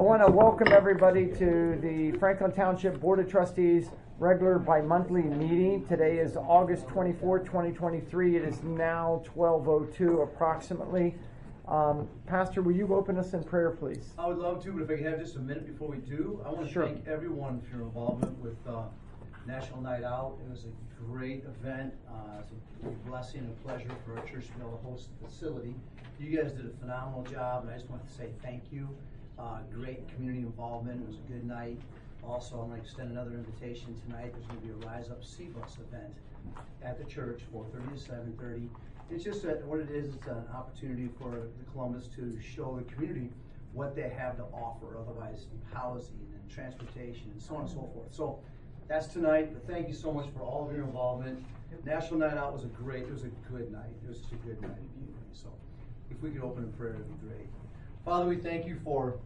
want to welcome everybody to the Franklin Township Board of Trustees regular bi-monthly meeting. Today is August 24, 2023. It is now 12:02 approximately. Pastor, will you open us in prayer, please? I would love to, but if I could have just a minute before we do, I want to thank everyone for your involvement with National Night Out. It was a great event. It's a blessing and a pleasure for our church to be able to host the facility. You guys did a phenomenal job, and I just want to say thank you. Great community involvement. It was a good night. Also, I'm going to extend another invitation tonight. There's going to be a Rise Up Sea Bus event at the church, 4:30 to 7:30. It's just what it is. It's an opportunity for the Columbus to show the community what they have to offer. Otherwise, housing and transportation and so on and so forth. So that's tonight. But thank you so much for all of your involvement. National Night Out was a good night. It was just a good night. So if we could open in prayer, it'd be great. Father, we thank you for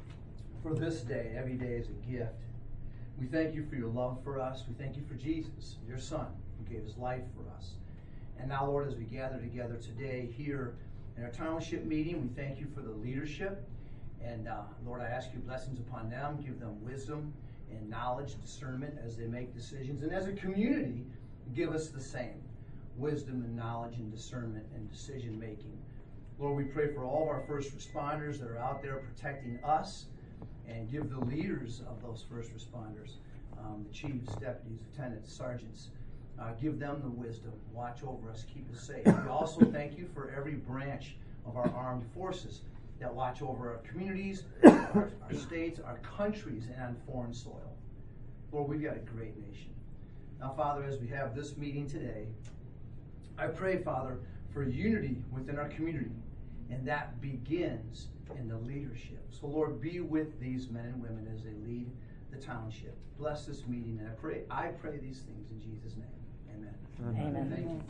this day. Every day is a gift. We thank you for your love for us. We thank you for Jesus, your Son, who gave his life for us. And now, Lord, as we gather together today here in our township meeting, we thank you for the leadership. And Lord, I ask you blessings upon them. Give them wisdom and knowledge, discernment as they make decisions. And as a community, give us the same wisdom and knowledge and discernment and decision making. Lord, we pray for all of our first responders that are out there protecting us, and give the leaders of those first responders, the chiefs, deputies, lieutenants, sergeants, give them the wisdom, watch over us, keep us safe. We also thank you for every branch of our armed forces that watch over our communities, our states, our countries, and on foreign soil. Lord, we've got a great nation. Now, Father, as we have this meeting today, I pray, Father, for unity within our community, and that begins in the leadership. So, Lord, be with these men and women as they lead the township. Bless this meeting, and I pray these things in Jesus' name. Amen. Amen. Thank you.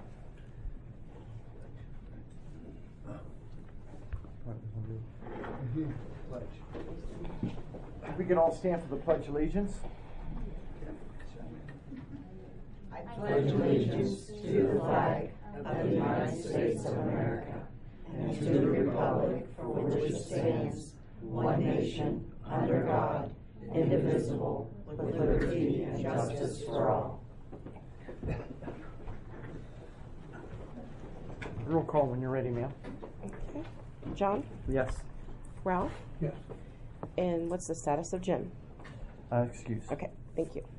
Pledge. We can all stand for the Pledge of Allegiance. I pledge allegiance to the flag of the United States of America and to the republic for which it stands, one nation, under God, indivisible, with liberty and justice for all. Roll call when you're ready, ma'am. Okay. John? Yes. Ralph? Yes. And what's the status of Jim? Excuse. Okay, thank you.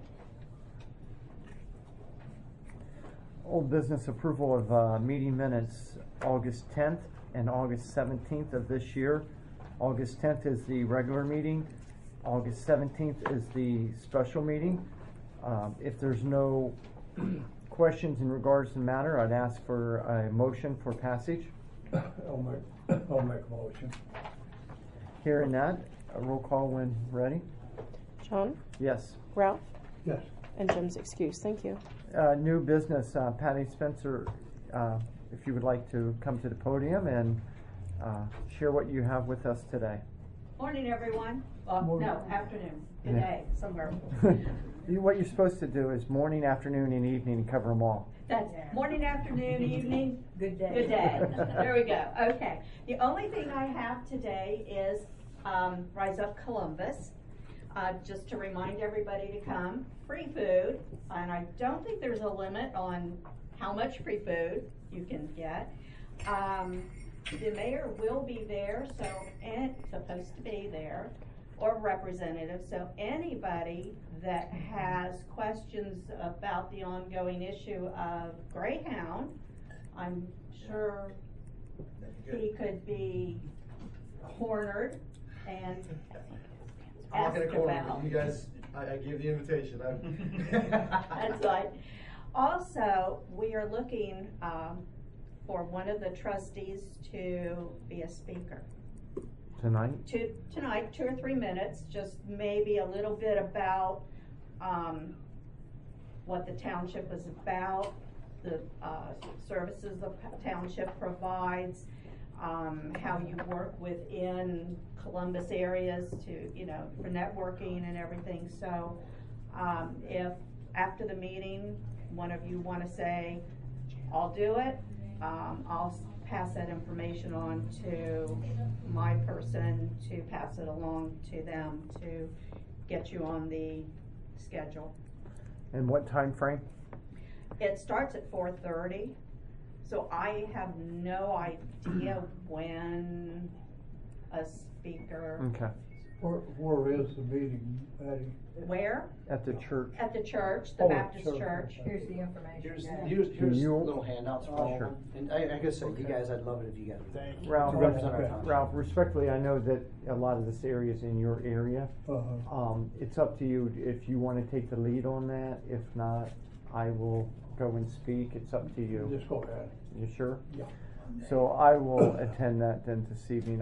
Old business approval of meeting minutes August 10th and August 17th of this year. August 10th is the regular meeting. August 17th is the special meeting. If there's no questions in regards to the matter, I'd ask for a motion for passage. I'll make a motion. Hearing that, a roll call when ready. John? Yes. Ralph? Yes. And Jim's excuse. Thank you. New business, Patty Spencer, if you would like to come to the podium and share what you have with us today. Morning, everyone. No, afternoon. Good day, somewhere. What you're supposed to do is morning, afternoon, and evening and cover them all. That's morning, afternoon, evening. Good day. Good day. There we go. Okay. The only thing I have today is Rise Up Columbus. Just to remind everybody to come. Free food, and I don't think there's a limit on how much free food you can get. The mayor will be there, and supposed to be there, or representative. So anybody that has questions about the ongoing issue of Greyhound, I'm sure he could be cornered and I'm not going to corner about. you guys. I gave the invitation. That's right. Also, we are looking for one of the trustees to be a speaker. Tonight? Tonight, 2 or 3 minutes, just maybe a little bit about what the township is about, the services the township provides, how you work within Columbus areas to, for networking and everything. So if after the meeting, one of you want to say, I'll do it, I'll pass that information on to my person to pass it along to them to get you on the schedule. And what time frame? It starts at 4:30, so I have no idea when a speaker, Okay. Where is the meeting, Patty? where? At the church. At the church, the Oh, Baptist church, church. okay. Here's the information. Here's you- little handouts for all of Sure. them. And I gotta say, you Okay. guys, I'd love it if you guys would. Thank you. Ralph, To represent our Okay. township. Ralph, respectfully, I know that a lot of this area is in your area. It's up to you if you want to take the lead on that. If not, I will go and speak. It's up to you. Just go ahead. You sure? Yeah. So I will attend that then this evening.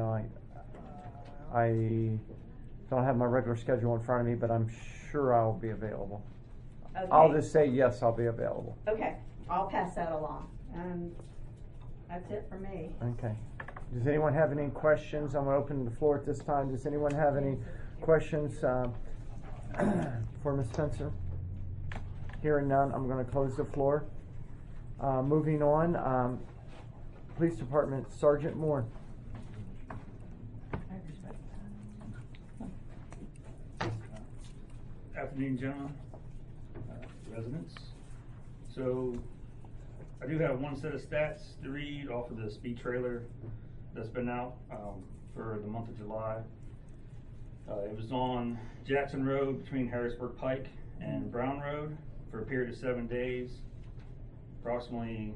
I don't have my regular schedule in front of me, but I'm sure I'll be available. Okay. I'll just say yes, I'll be available. Okay, I'll pass that along, and that's it for me. Okay. Does anyone have any questions? I'm going to open the floor at this time. Does anyone have any questions for Ms. Spencer? Hearing none, I'm going to close the floor. Moving on, Police Department, Sergeant Moore. Afternoon, gentlemen, residents. So I do have one set of stats to read off of the speed trailer that's been out for the month of July. It was on Jackson Road between Harrisburg Pike and Brown Road for a period of 7 days. Approximately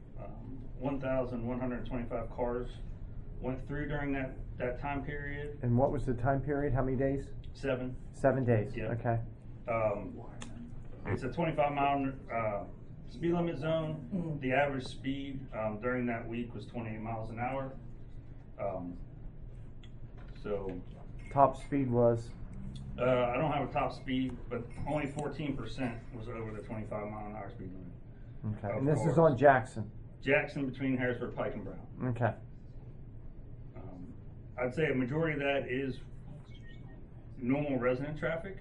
1,125 cars went through during that time period. And what was the time period? How many days? 7. 7 days. Yeah. Okay. It's a 25-mile speed limit zone. The average speed during that week was 28 miles an hour. So Top speed was? I don't have a top speed, but only 14% was over the 25-mile-an-hour speed limit. Okay. Of And this is course. on Jackson? Jackson between Harrisburg Pike and Brown. Okay. I'd say a majority of that is normal resident traffic.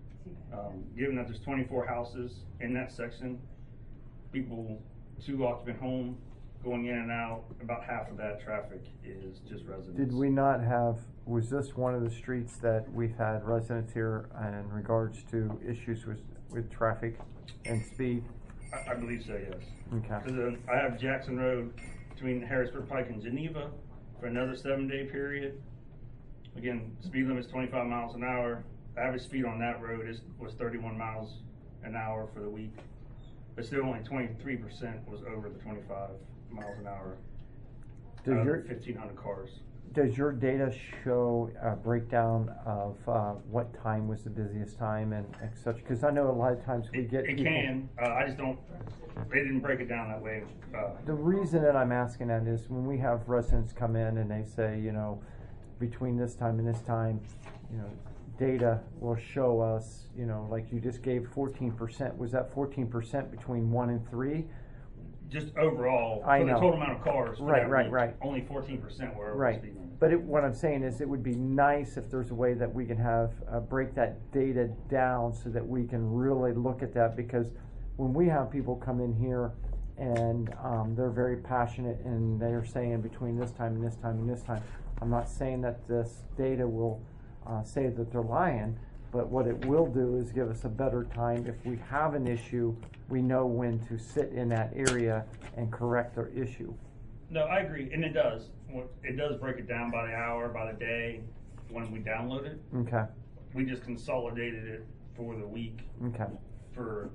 Given that there's 24 houses in that section, people, 2-occupant home, going in and out, about half of that traffic is just residents. Did we not have, was this one of the streets that we've had residents here in regards to issues with traffic and speed? I believe so, yes. Okay. 'Cause, I have Jackson Road between Harrisburg Pike and Geneva for another 7-day period. Again, speed limit is 25 miles an hour. Average speed on that road was 31 miles an hour for the week, but still only 23% was over the 25 miles an hour. Does out of your 1,500 cars. Does your data show a breakdown of what time was the busiest time and such? Because I know a lot of times we get It people- can. I just don't. They didn't break it down that way. The reason that I'm asking that is when we have residents come in and they say, you know, between this time and this time, you know, data will show us, you know, like you just gave 14%. Was that 14% between 1 and 3? Just overall, I for the know. total amount of cars. For Right, that right, week, right. Only 14% were over Right. the speed limit. But what I'm saying is it would be nice if there's a way that we can have, break that data down so that we can really look at that, because when we have people come in here and they're very passionate and they're saying between this time and this time and this time, I'm not saying that this data will say that they're lying, but what it will do is give us a better time. If we have an issue, we know when to sit in that area and correct their issue. No, I agree, and it does. It does break it down by the hour, by the day, when we download it. Okay, We just consolidated it for the week okay. for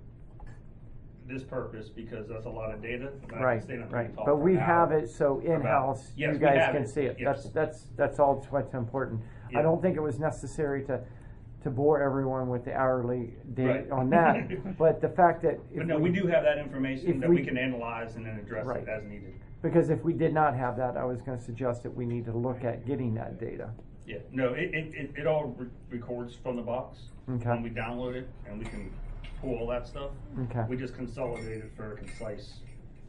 this purpose because that's a lot of data. I can Right, stay on the right. talk But for we an have hour it so in-house, Yes, you we guys have can it. see it. Yes. That's all what's important. Yeah. I don't think it was necessary to bore everyone with the hourly date Right. on that. But the fact that. if But no, we do have that information if that we- we can analyze and then address Right. it as needed. Because if we did not have that, I was gonna suggest that we need to look at getting that data. Yeah, no, it all records from the box Okay. when we download it, and we can pull all that stuff. Okay. We just consolidate it for concise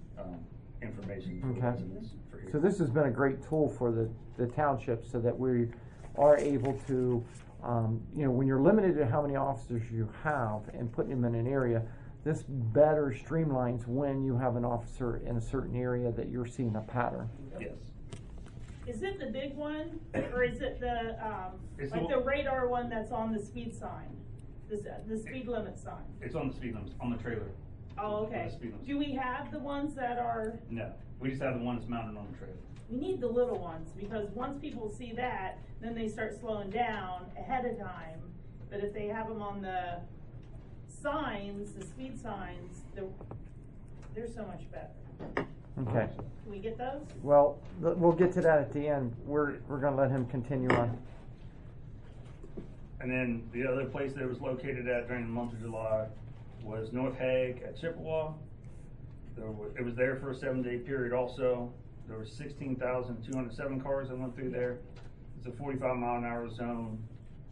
information for Okay. residents. For here. So this has been a great tool for the township so that we are able to, you know, when you're limited to how many officers you have and putting them in an area, this better streamlines when you have an officer in a certain area that you're seeing a pattern. Yes. Is it the big one, or is it the, It's like the- the radar one that's on the speed sign? The speed limit sign? It's on the speed limits, on the trailer. Oh, For okay. the speed limit. Do we have the ones that are, No, we just have the one that's mounted on the trailer. we need the little ones, because once people see that, then they start slowing down ahead of time. But if they have them on the signs, the speed signs, they're so much better. Okay. Can we get those? Well, we'll get to that at the end. We're going to let him continue on. And then the other place that it was located at during the month of July was North Hague at Chippewa. It was there for a 7-day period also. There were 16,207 cars that went through there. It's a 45-mile-an-hour zone.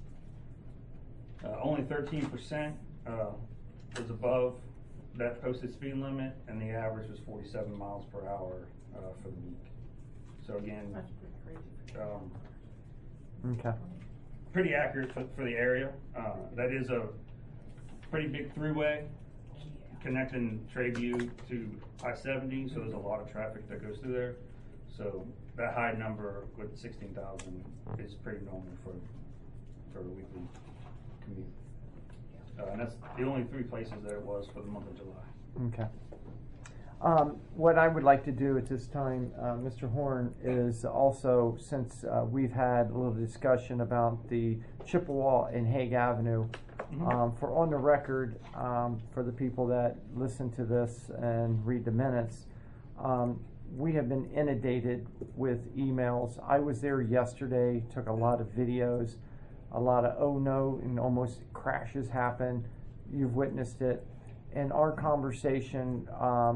Only 13% was above that posted speed limit, and the average was 47 miles per hour for the week. So again, That's pretty crazy. Okay. pretty accurate for the area. That is a pretty big throughway connecting Trayview to I-70, so there's a lot of traffic that goes through there. So that high number with 16,000 is pretty normal for a weekly commute. And that's the only 3 places that it was for the month of July. Okay. What I would like to do at this time, Mr. Horn, is also, since we've had a little discussion about the Chippewa and Hague Avenue, for on the record, for the people that listen to this and read the minutes, we have been inundated with emails. I was there yesterday, took a lot of videos, a lot of oh no, and almost crashes happen. You've witnessed it. In our conversation,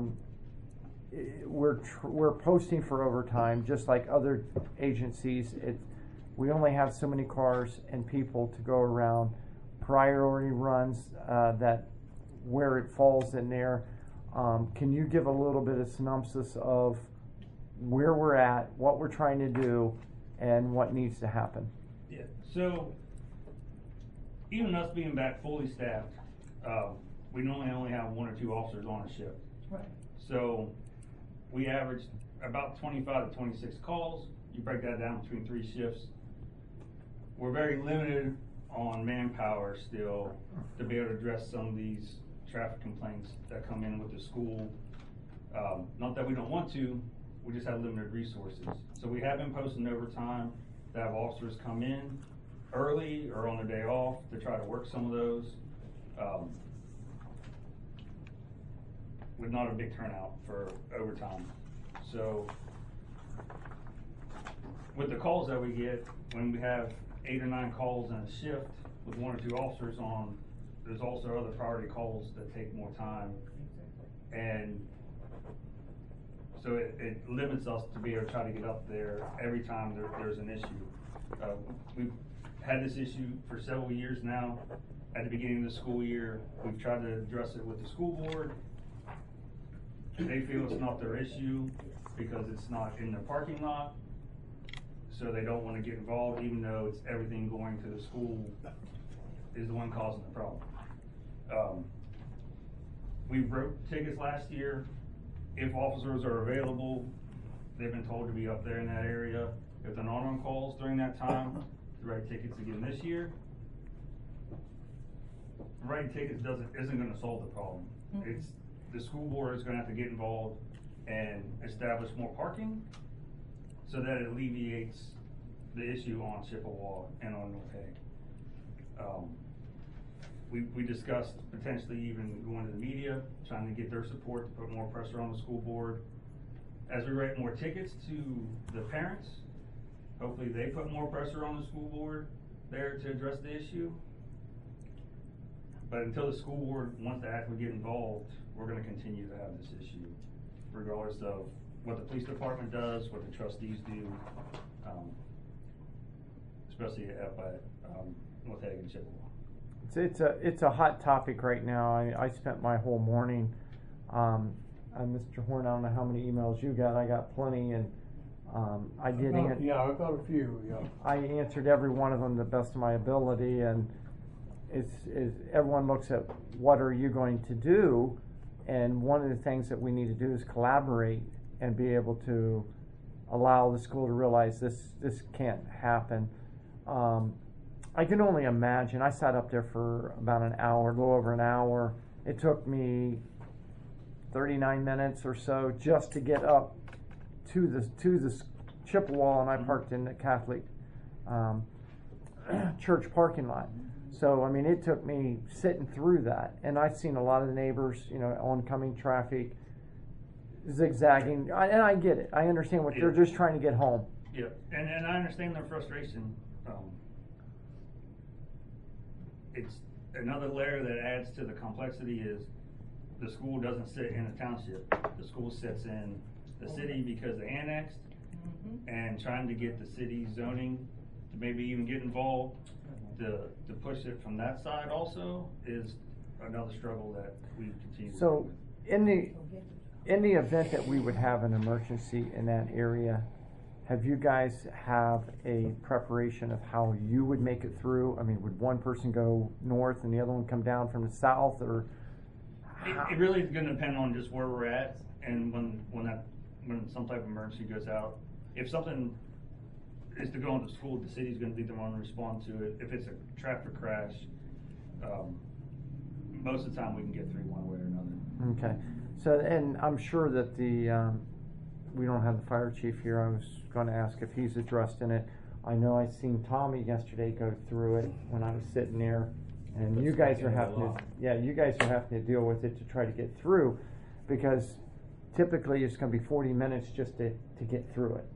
we're posting for overtime, just like other agencies. We only have so many cars and people to go around. Priority runs, that where it falls in there. Can you give a little bit of synopsis of where we're at, what we're trying to do, and what needs to happen? Yeah. So even us being back fully staffed, we normally only have 1 or 2 officers on a shift. Right. So we averaged about 25 to 26 calls. You break that down between 3 shifts. We're very limited on manpower still to be able to address some of these traffic complaints that come in with the school. Not that we don't want to, we just have limited resources. So we have been posting overtime to have officers come in early or on their day off to try to work some of those. With not a big turnout for overtime. So with the calls that we get, when we have 8 or 9 calls in a shift with 1 or 2 officers on, there's also other priority calls that take more time. And so it limits us to be able to try to get up there every time there's an issue. We've had this issue for several years now. At the beginning of the school year, we've tried to address it with the school board. They feel it's not their issue because it's not in their parking lot. So they don't want to get involved, even though it's everything going to the school is the one causing the problem. We wrote tickets last year. If officers are available, they've been told to be up there in that area. If they're not on calls during that time, to write tickets again this year. Writing tickets isn't going to solve the problem. It's the school board is going to have to get involved and establish more parking so that it alleviates the issue on Chippewa and on North Hague. We discussed potentially even going to the media, trying to get their support to put more pressure on the school board. As we write more tickets to the parents, hopefully they put more pressure on the school board there to address the issue. But until the school board wants to actually get involved, we're going to continue to have this issue, regardless of what the police department does, what the trustees do, especially at North Hague and Chippewa. It's a hot topic right now. I spent my whole morning, Mr. Horn, I don't know how many emails you got. I got plenty, and I did. Yeah, I got a few. Yeah. I answered every one of them the best of my ability, and is everyone looks at what are you going to do, and one of the things that we need to do is collaborate and be able to allow the school to realize this can't happen. I can only imagine. I sat up there for about an hour, a little over an hour. It took me 39 minutes or so just to get up to the Chippewa, and I parked in the Catholic church parking lot. So, I mean, it took me sitting through that. And I've seen a lot of the neighbors, oncoming traffic, zigzagging. And I get it. I understand what they're just trying to get home. Yeah, and I understand their frustration. It's another layer that adds to the complexity is the school doesn't sit in a township. The school sits in the city because they annexed, and trying to get the city zoning to maybe even get involved to push it from that side also is another struggle that we continue. So in the event that we would have an emergency in that area, have you guys have a preparation of how you would make it through? I mean, would one person go north and the other one come down from the south, or? It really is going to depend on just where we're at, and when some type of emergency goes out. If something is to go into school, the city's going to be the one to respond to it. If it's a traffic crash, most of the time we can get through one way or another. Okay, so and I'm sure that we don't have the fire chief here. I was going to ask if he's addressed in it. I know I seen Tommy yesterday go through it when I was sitting there, and you guys are having to deal with it to try to get through, because typically it's going to be 40 minutes just to get through it.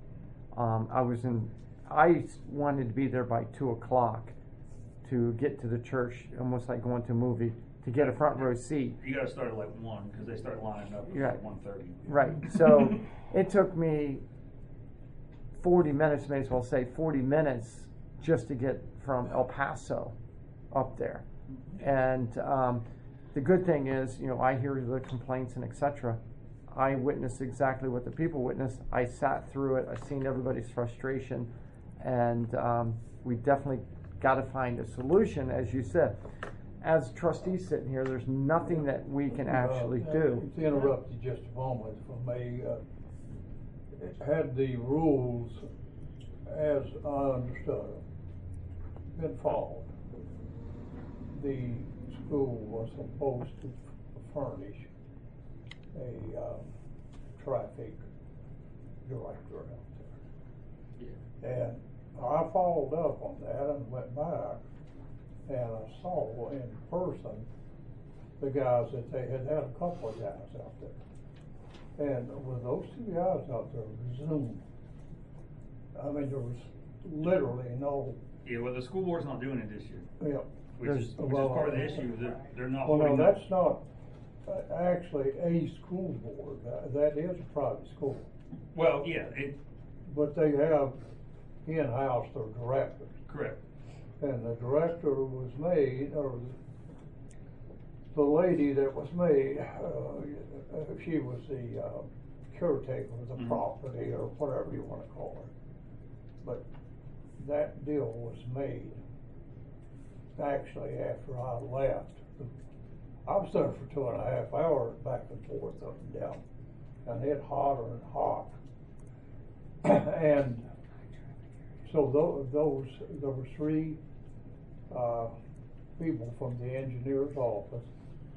I wanted to be there by 2 o'clock to get to the church, almost like going to a movie, to get a front row seat. You got to start at like 1 because they start lining up at like 1:30. Right. So it took me 40 minutes, may as well say 40 minutes, just to get from El Paso up there. And the good thing is, I hear the complaints and etc. I witnessed exactly what the people witnessed. I sat through it. I've seen everybody's frustration, and we definitely got to find a solution, as you said. As trustees sitting here, there's nothing that we can actually do. To interrupt you just a moment, if I may, had the rules, as I understood them, been followed, the school was supposed to furnish a traffic director out there. Yeah. And I followed up on that and went back, and I saw in person the guys that they had a couple of guys out there. And with those two guys out there, Zoom, I mean, there was literally no. Yeah, well, the school board's not doing it this year. Yeah. Which is part of the issue. They're not. Well, no, that's not actually a school board. That is a private school. Well, yeah. But they have in-house their directors. Correct. And the director was made, or the lady that was made, she was the caretaker of the property, or whatever you want to call her. But that deal was made actually after I left. I was there for 2.5 hours, back and forth, up and down, and it hotter and hot. And so there were 3 people from the engineer's office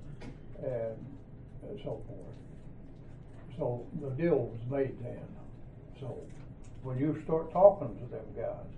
and so forth. So the deal was made then. So when you start talking to them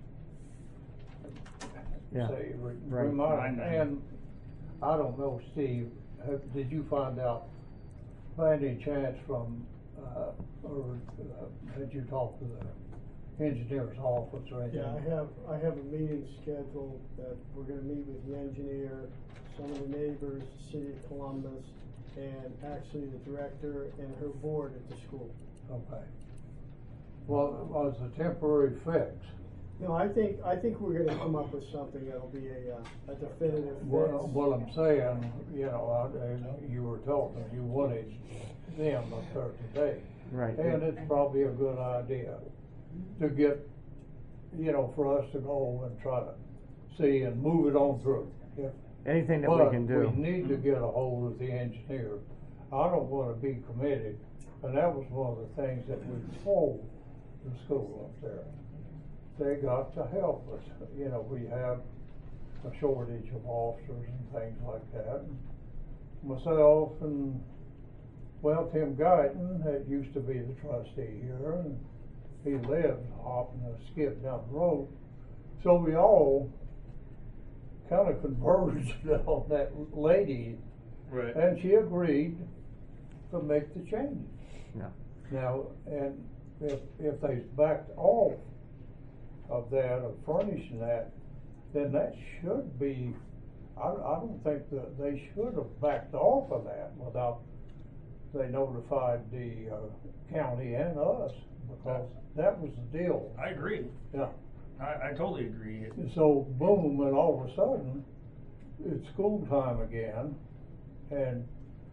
guys, say, remind, and I don't know, Steve, did you find out by any chance from, or had you talked to the engineer's office or anything? Yeah, I have a meeting scheduled that we're gonna meet with the engineer, some of the neighbors, the city of Columbus, and actually the director and her board at the school. Okay. Well, it was a temporary fix. No, I think we're gonna come up with something that'll be a definitive fix. Well, I'm saying, you were talking, you wanted them up there today. Right. And it's probably a good idea to get, for us to go and try to see and move it on through. anything that we can do. But we need to get a hold of the engineer. I don't wanna be committed, and that was one of the things that we told the school up there. They got to help us, you know, we have a shortage of officers and things like that. Myself and, well, Tim Guyton, that used to be the trustee here, and he lived hopping a skip down the road. So we all kind of converged on that lady, Right. and she agreed to make the changes. Yeah. Now, and if they backed off of that, of furnishing that, then that should be, I don't think that they should have backed off of that without they notified the county and us, because that was the deal. I agree. Yeah. I totally agree. And so boom, and all of a sudden, it's school time again, and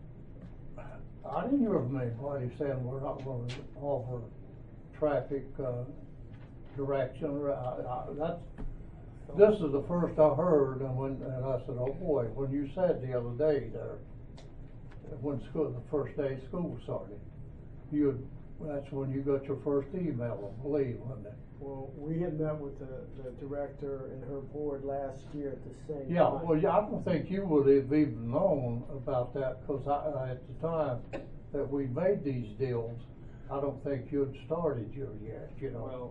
I didn't hear from anybody saying we're not going to offer traffic direction. This is the first I heard, and I said, oh boy, when you said the other day there, when school, the first day of school started, that's when you got your first email, I believe, wasn't it? Well, we had met with the director and her board last year at the same time. Yeah, well, yeah, I don't think you would have even known about that, because at the time that we made these deals, I don't think you'd started yours yet, you know. Well,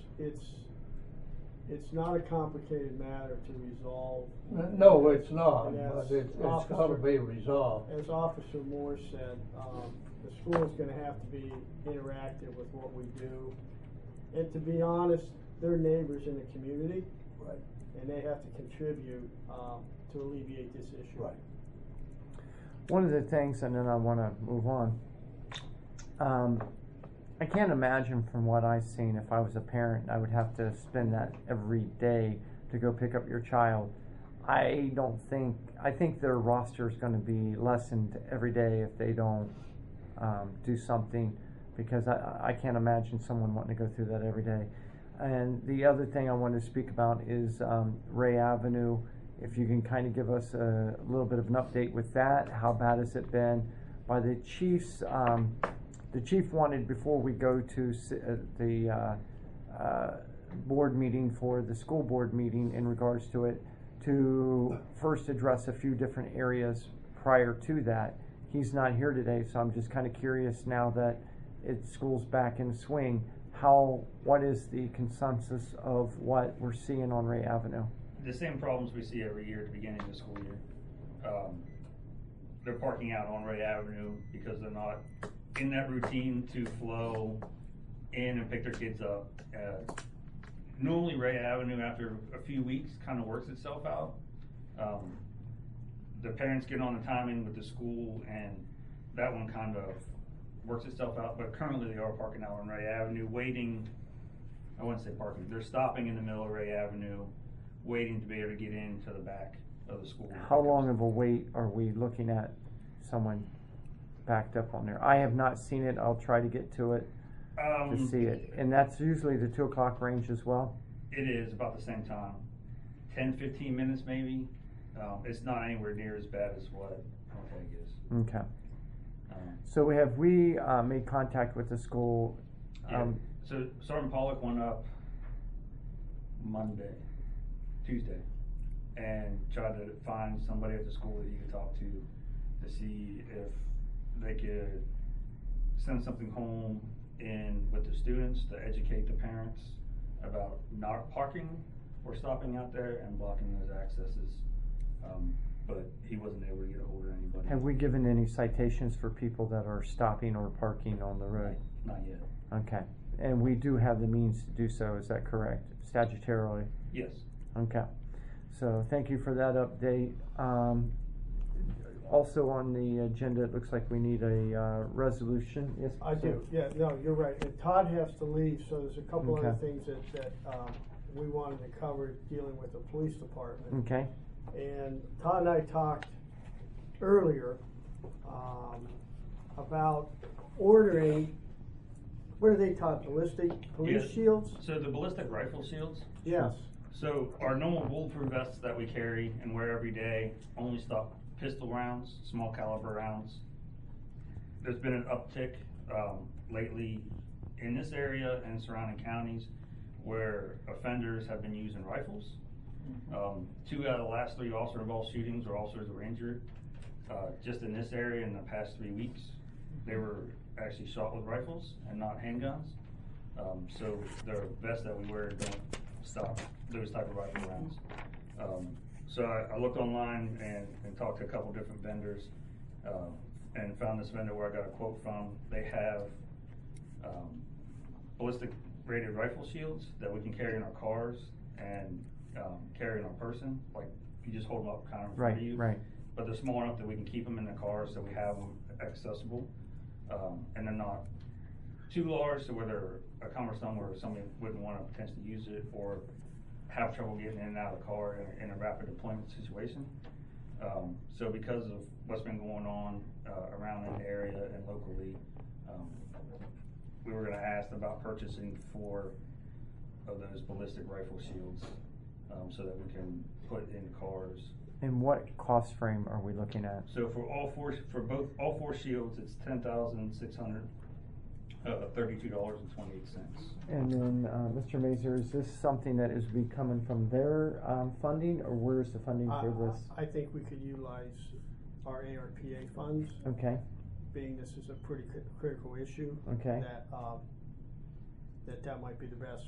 it's not a complicated matter to resolve. No, it's not, And but as it's gotta be resolved. As Officer Moore said, the school is gonna have to be interactive with what we do. And to be honest, they're neighbors in the community. Right. And they have to contribute, to alleviate this issue. Right. One of the things, and then I want to move on. I can't imagine from what I've seen, if I was a parent, I would have to spend that every day to go pick up your child. I think their roster is going to be lessened every day if they don't do something, because I can't imagine someone wanting to go through that every day. And the other thing I wanted to speak about is Ray Avenue. If you can kind of give us a little bit of an update with that, how bad has it been? By the chiefs, the chief wanted, before we go to the board meeting for the school board meeting in regards to it, to first address a few different areas prior to that. He's not here today, so I'm just kind of curious now that school's back in swing. What is the consensus of what we're seeing on Ray Avenue? The same problems we see every year at the beginning of the school year. They're parking out on Ray Avenue because they're not in that routine to flow in and pick their kids up. Normally Ray Avenue, after a few weeks, kind of works itself out. The parents get on the timing with the school, and that one kind of works itself out, but currently they are parking out on Ray Avenue, waiting. I wouldn't say parking, they're stopping in the middle of Ray Avenue, waiting to be able to get into the back of the school. How long of a wait are we looking at someone backed up on there? I have not seen it. I'll try to get to it to see it. And that's usually the 2 o'clock range as well? It is about the same time. 10-15 minutes maybe. It's not anywhere near as bad as what Norfolk is. Okay. So have we made contact with the school? Yeah. So Sergeant Pollock went up Tuesday, and tried to find somebody at the school that he could talk to see if they could send something home in with the students to educate the parents about not parking or stopping out there and blocking those accesses. But he wasn't able to get a hold of anybody. Have we given any citations for people that are stopping or parking on the road? Not yet. Okay. And we do have the means to do so, is that correct? Statutorily? Yes. Okay. So thank you for that update. Also on the agenda, it looks like we need a resolution. Yes, I do, yeah, no, you're right, and Todd has to leave, so there's a couple other things that we wanted to cover dealing with the police department. Okay. And Todd and I talked earlier about ordering, what are they, Todd, ballistic police Yes. shields? So the ballistic rifle shields, Yes. So our normal bulletproof vests that we carry and wear every day only stop pistol rounds, small caliber rounds. There's been an uptick lately in this area and surrounding counties where offenders have been using rifles. 2 out of the last 3 officer-involved shootings or officers were injured. Just in this area in the past 3 weeks, they were actually shot with rifles and not handguns. So the vests that we wear don't stop those type of rifle rounds. So I looked online and talked to a couple different vendors and found this vendor where I got a quote from. They have ballistic rated rifle shields that we can carry in our cars and carry in our person. Like you just hold them up kind of in front of you. Right. But they're small enough that we can keep them in the car, so we have them accessible. And they're not too large to where they're cumbersome where somebody wouldn't want to potentially use it or have trouble getting in and out of the car in a rapid deployment situation. So because of what's been going on around in the area and locally, we were going to ask about purchasing 4 of those ballistic rifle shields so that we can put in cars. And what cost frame are we looking at? So for all 4 shields, it's $10,632.28. And then, Mr. Mazur, is this something that is be coming from their funding, or where's the funding for this? I think we could utilize our ARPA funds. Okay. Being this is a pretty critical issue. Okay. That might be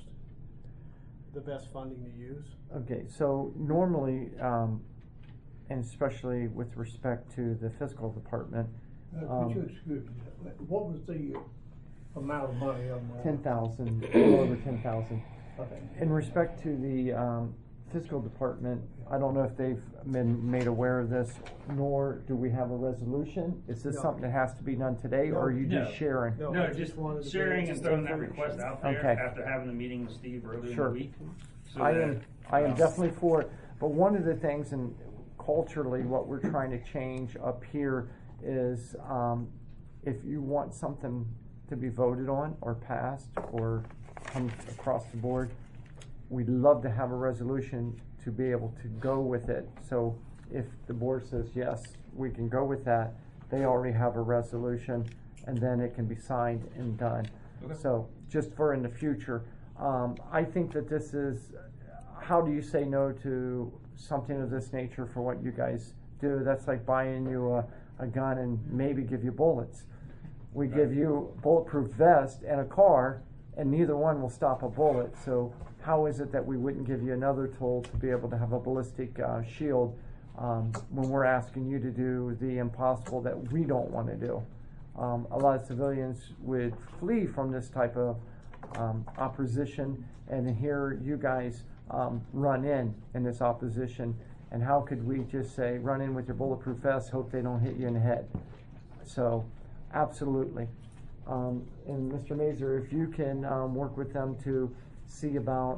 the best funding to use. Okay, so normally, and especially with respect to the fiscal department, Could you excuse me, what was the amount of money on that? 10,000, a little over 10,000. Okay. In respect to the fiscal department, I don't know if they've been made aware of this, nor do we have a resolution. Is this No. something that has to be done today, or are you No. just sharing? No, No, I just wanted to sharing bring and it throwing to that request out there Okay. after having the meeting with Steve earlier in Sure. the week. So I that, am definitely for it, but one of the things, and culturally, what we're trying to change up here is, if you want something to be voted on or passed or come across the board, we'd love to have a resolution to be able to go with it. So if the board says, yes, we can go with that, they already have a resolution, and then it can be signed and done. Okay. So just for in the future, I think that this is, how do you say no to something of this nature for what you guys do? That's like buying you a gun and maybe give you bullets. We give you bulletproof vest and a car, and neither one will stop a bullet. So how is it that we wouldn't give you another tool to be able to have a ballistic shield when we're asking you to do the impossible that we don't want to do? A lot of civilians would flee from this type of opposition, and here you guys run in this opposition. And how could we just say, run in with your bulletproof vest, hope they don't hit you in the head? So, absolutely. And Mr. Mazur, if you can work with them to see about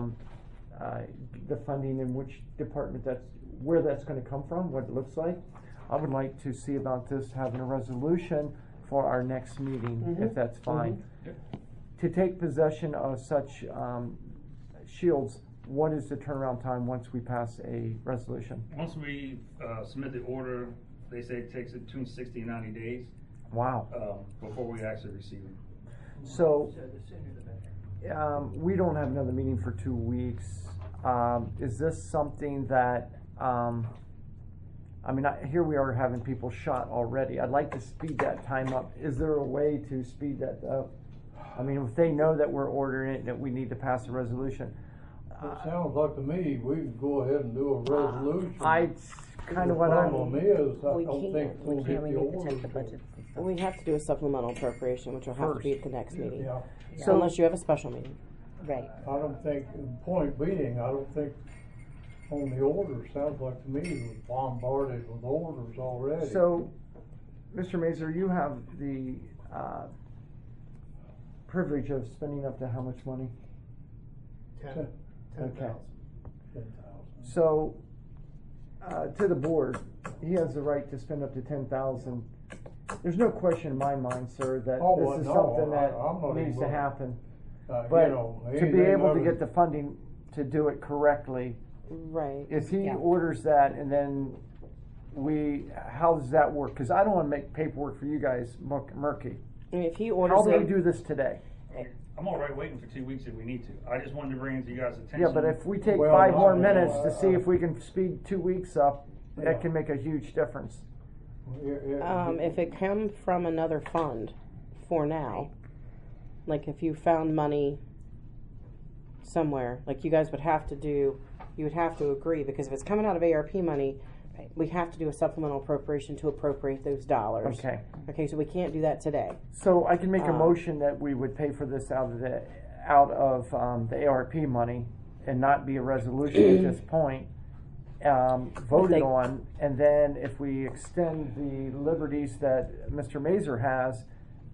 the funding and which department where that's going to come from, what it looks like. I would like to see about this having a resolution for our next meeting, if that's fine. To take possession of such shields, what is the turnaround time once we pass a resolution? Once we submit the order, they say it takes between 60 and 90 days. Wow. Before we actually receive them. So, we don't have another meeting for 2 weeks. Is this something that, here we are having people shot already. I'd like to speed that time up. Is there a way to speed that up? I mean, if they know that we're ordering it and that we need to pass a resolution. It sounds like to me, we can go ahead and do a resolution. Kind of what I'm. The problem is, I We don't can't, think we'll we get can't, we the need to check orders. the budget. We have to do a supplemental appropriation, which will have to be at the next meeting. Yeah, So- Unless you have a special meeting. Right. I don't think, point being, I don't think on the order, sounds like to me we was bombarded with orders already. So, Mr. Mazur, you have the privilege of spending up to how much money? 10,000. Okay. 10,000. So, to the board, he has the right to spend up to 10,000. There's no question in my mind, sir, that Oh, this is no, something that I'm not needs to even- happen. You But know, to be anything able to other- get the funding to do it correctly, Right. if he Yeah. orders that and then how does that work? Because I don't want to make paperwork for you guys murky. I mean, if he orders How do we it, do this today? I'm all right waiting for 2 weeks if we need to. I just wanted to bring it to you guys' attention. Yeah, but if we take Well, 5 more no, minutes to see uh, if we can speed 2 weeks up, Yeah. that can make a huge difference. if it comes from another fund for now, like if you found money somewhere, like you guys would have to do, you would have to agree, because if it's coming out of ARP money, we have to do a supplemental appropriation to appropriate those dollars. Okay. Okay, so we can't do that today. So I can make a Um, motion that we would pay for this out of the ARP money and not be a resolution at this point, voted on, and then if we extend the liberties that Mr. Mazur has,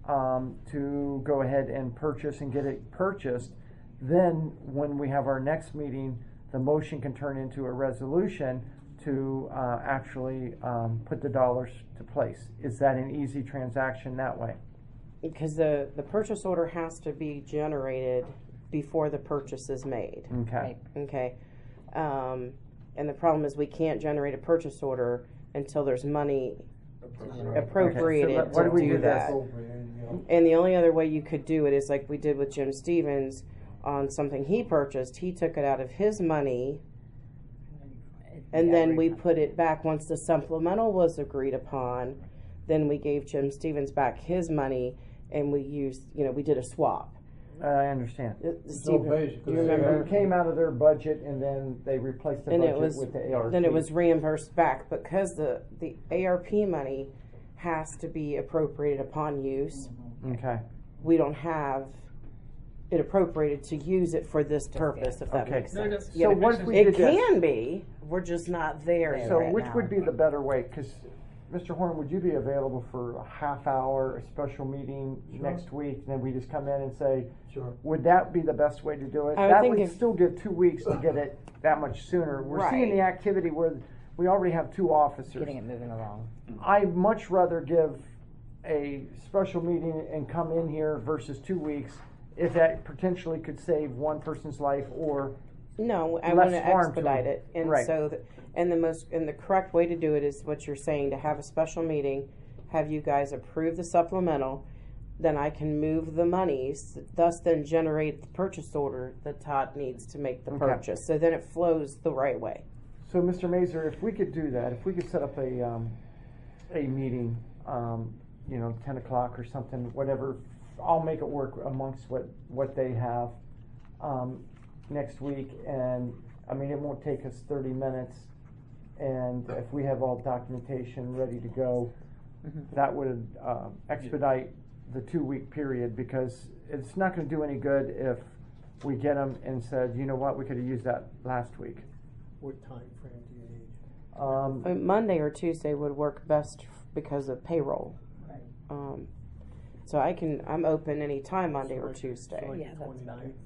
to go ahead and purchase and get it purchased, then when we have our next meeting, the motion can turn into a resolution to actually put the dollars to place. Is that an easy transaction that way? Because the purchase order has to be generated before the purchase is made. Okay. Okay. And the problem is we can't generate a purchase order until there's money appropriated Okay, so why to do we do do that. this? And the only other way you could do it is like we did with Jim Stevens on something he purchased. He took it out of his money, and then we put it back once the supplemental was agreed upon. Then we gave Jim Stevens back his money, and we used, we did a swap. I understand. Steve, basically, do you remember? It came out of their budget and then they replaced the And budget it was with the ARP. then it was reimbursed back because the ARP money has to be appropriated upon use. Okay. We don't have it appropriated to use it for this purpose, if that Okay. makes No, sense. So what if we It did this? can be. We're just not there So right which now. would be the better way? Because Mr. Horn, would you be available for a half hour, a special meeting next week? And then we just come in and say, Sure. would that be the best way to do it? I would That think would if- still give 2 weeks to get it that much sooner. We're seeing Right. the activity where we already have 2 officers. Getting it moving along. I'd much rather give a special meeting and come in here versus 2 weeks if that potentially could save one person's life or No, I less want to harm to expedite them. it, and Right. so the correct way to do it is what you're saying, to have a special meeting, have you guys approve the supplemental, then I can move the monies, thus then generate the purchase order that Todd needs to make the Okay. purchase. So then it flows the right way. So, Mr. Mazur, if we could do that, if we could set up a meeting, 10 o'clock or something, whatever, I'll make it work amongst what they have next week. And, it won't take us 30 minutes. And if we have all documentation ready to go, that would expedite the 2-week period, because it's not going to do any good if we get them and said, you know what, we could have used that last week. What time frame do you need? Monday or Tuesday would work best because of payroll. Right. So I'm open anytime Monday or Tuesday. So like Yeah, the that's better. 29th?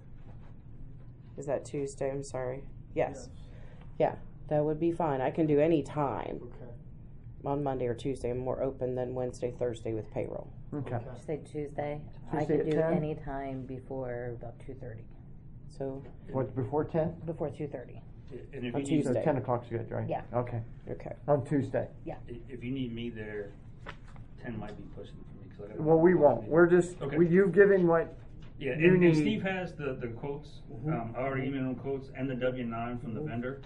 Is that Tuesday? I'm sorry. Yes. Yeah, that would be fine. I can do any time Okay. on Monday or Tuesday. I'm more open than Wednesday, Thursday with payroll. Okay. Say Tuesday. I Tuesday could at do 10? any time before about 2:30. So, What, before 10? Before 2:30. And if On you Tuesday. So 10 o'clock's good, right? Yeah. Okay. okay. On Tuesday. if you need me there, 10 might be pushing for me. 'Cause I gotta- Well, we won't. We're just, Okay. you've given what, Yeah, you and need- Steve has the quotes. I already emailed him quotes and the W-9 from the vendor,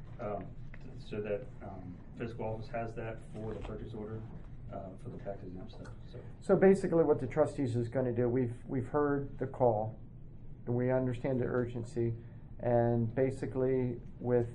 so that fiscal office has that for the purchase order for the tax exempt stuff. so basically what the trustees is gonna do, we've heard the call, and we understand the urgency, and basically with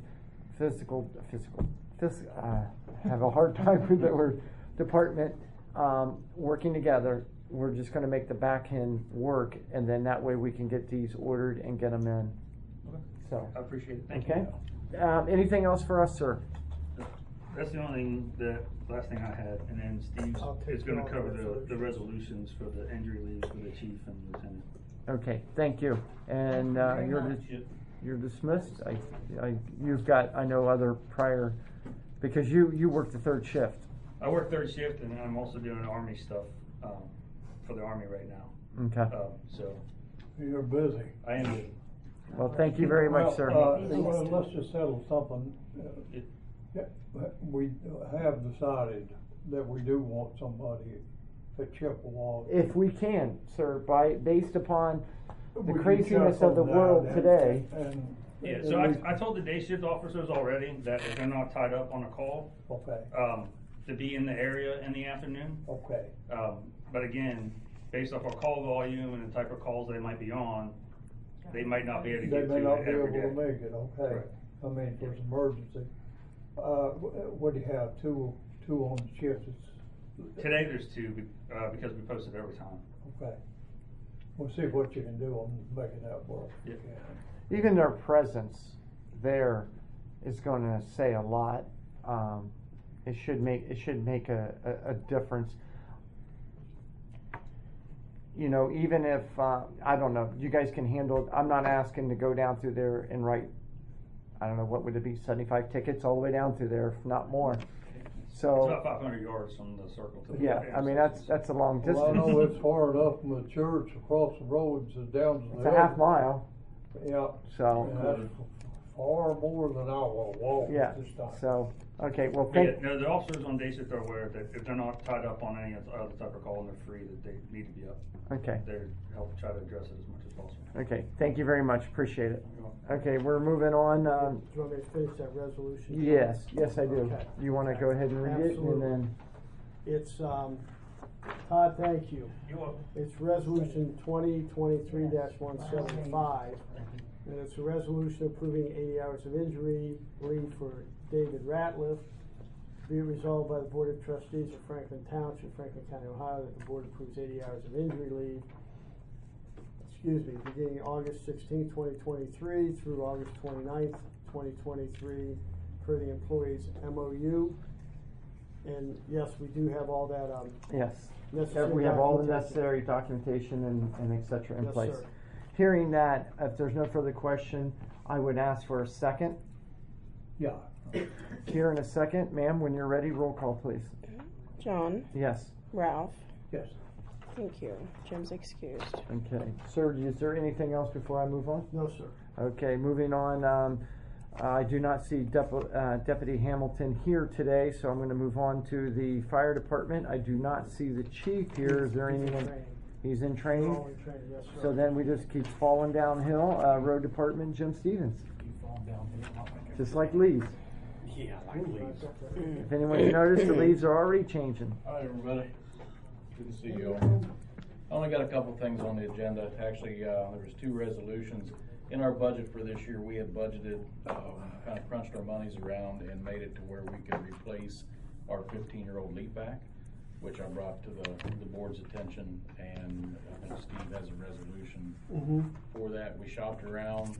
have a hard time with our department, working together, we're just gonna make the back end work, and then that way we can get these ordered and get them in, Okay. so. I appreciate it. Thank Okay. you. Anything else for us, sir? That's the only thing, the last thing I had, and then Steve I'll take is gonna all the cover the resolutions. resolutions for the injury leave for the chief and lieutenant. Okay, thank you. And Thank you you're very dis- you're dismissed. You've got, I know, other prior, because you work the 3rd shift. I work 3rd shift, and I'm also doing Army stuff for the Army right now. Okay. So You're busy. I am busy. Well, thank you very much, sir. Well, let's just settle something. Yeah, we have decided that we do want somebody to Chippewa. If we can, sir, based upon the We can craziness check of the on that world and- today. and- Yeah, so I told the day shift officers already that if they're not tied up on a call, Okay, to be in the area in the afternoon. okay. But again, based off our call volume and the type of calls they might be on, they might not be able to They get may to not it be able every to day. make it, okay. Right. I mean, if there's an emergency. What do you have, two on the shift? Today there's two, because we posted overtime. Okay. We'll see what you can do on making that work. Yeah. Even their presence there is going to say a lot. It should make a difference. You know, even if I don't know, you guys can handle. I'm not asking to go down through there and write. I don't know, what would it be, 75 tickets all the way down through there, if not more. It's So about 500 yards from the circle to the. yeah, I mean that's a long distance. Well, I know it's far enough from the church across the roads and down to the It's a half mile. Yeah. So And that's far more than I want to walk yeah. at this time. So okay, well Yeah, thank. no, the officers on day shift are aware that if they're not tied up on any other type of call and they're free, that they need to be up. Okay. They help try to address it as much as possible. Okay. Thank you very much. Appreciate it. Okay, we're moving on. Do you want me to finish that resolution? Yes, yes, I do. Okay. You want to go ahead and read it, Absolutely. and then It's, Todd, thank you. You're welcome. It's resolution 2023-175, and it's a resolution approving 80 hours of injury leave for David Ratliff. Be it resolved by the Board of Trustees of Franklin Township, Franklin County, Ohio, that the board approves 80 hours of injury leave, beginning August 16, 2023 through August 29th, 2023, per the employee's MOU. And yes, we do have all that, yes, necessary we have all the documentation. necessary documentation and et cetera in Yes, place. sir. Hearing that, if there's no further question, I would ask for a second. Yeah. Here in a second, ma'am, when you're ready, roll call, please. John, Yes. Ralph, Yes. thank you. Jim's excused. Okay, sir. Is there anything else before I move on? No, sir. Okay, moving on. I do not see Deputy Hamilton here today, so I'm going to move on to the fire department. I do not see the chief here. Is there He's in anyone? training. He's in We're training. all in training, yes, sir. So then we just keep falling downhill. Road department, Jim Stevens. Just like leaves. Yeah, like leaves. If anyone's noticed, the leaves are already changing. Hi, everybody. Good to see you all. I only got a couple things on the agenda. Actually, there was two resolutions. In our budget for this year, we had budgeted, kind of crunched our monies around and made it to where we could replace our 15-year-old leaf back, which I brought to the board's attention, and I think Steve has a resolution for that. We shopped around,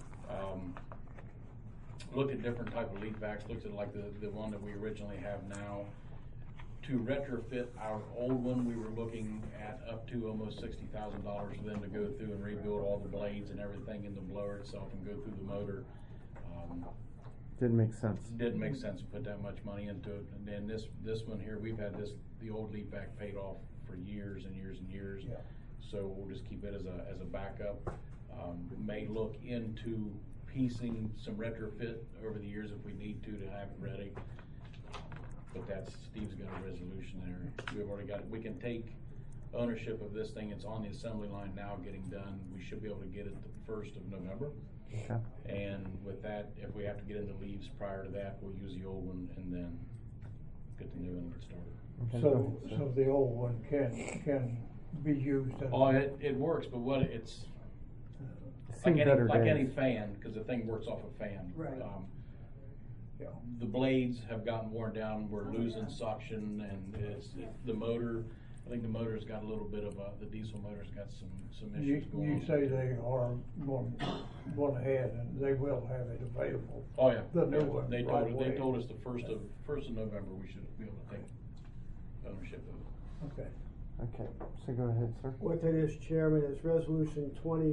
looked at different type of leaf backs, looked at like the one that we originally have now. To retrofit our old one, we were looking at up to almost $60,000 for them to go through and rebuild all the blades and everything in the blower itself and go through the motor. Didn't make sense. Didn't make sense to put that much money into it. And then this one here, we've had the old leaf back paid off for years and years and years. Yeah. So we'll just keep it as a backup. May look into piecing some retrofit over the years if we need to have it ready. But Steve's got a resolution there. We've already got it. We can take ownership of this thing. It's on the assembly line now getting done. We should be able to get it the 1st of November. Okay. And with that, if we have to get into leaves prior to that, we'll use the old one and then get the new one and get started. Okay, So good. the old one can be used as. Oh, it works, but what it's Seen better like any days. fan, because the thing works off a fan. Right. Yeah. The blades have gotten worn down. We're losing suction, and the motor. I think the motor's got a little bit of the diesel motor's got some issues going on. You say they are going ahead and they will have it available. Oh yeah, The new one, They right told away. us the first of November we should be able to take ownership of it. Okay. Okay, so go ahead, sir. What that is, Chairman, is resolution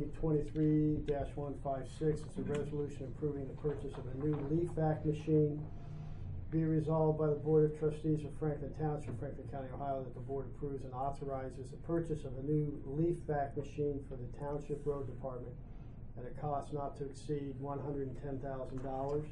2023-156. It's a resolution approving the purchase of a new leaf vac machine. Be resolved by the Board of Trustees of Franklin Township, Franklin County, Ohio, that the board approves and authorizes the purchase of a new leaf vac machine for the Township Road Department. at a cost not to exceed $110,000.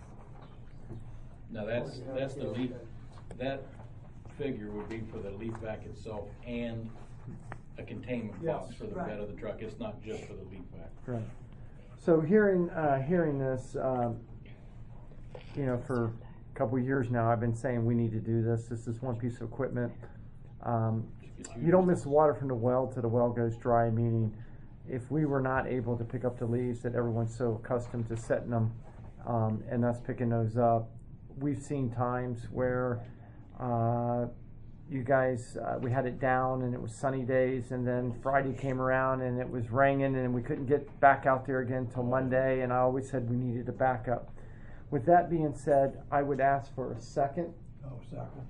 Now, that's the leaf, that figure would be for the leaf vac itself and a containment box Yes. for the bed of the truck. It's not just for the leaf vac. Right. So hearing this, you know, for a couple of years now, I've been saying we need to do this. This is one piece of equipment. You don't miss water from the well till the well goes dry, meaning if we were not able to pick up the leaves that everyone's so accustomed to setting them and us picking those up, we've seen times where you guys, we had it down and it was sunny days, and then Friday came around and it was raining and we couldn't get back out there again till Monday, and I always said we needed a backup. With that being said, I would ask for a second. Oh, second.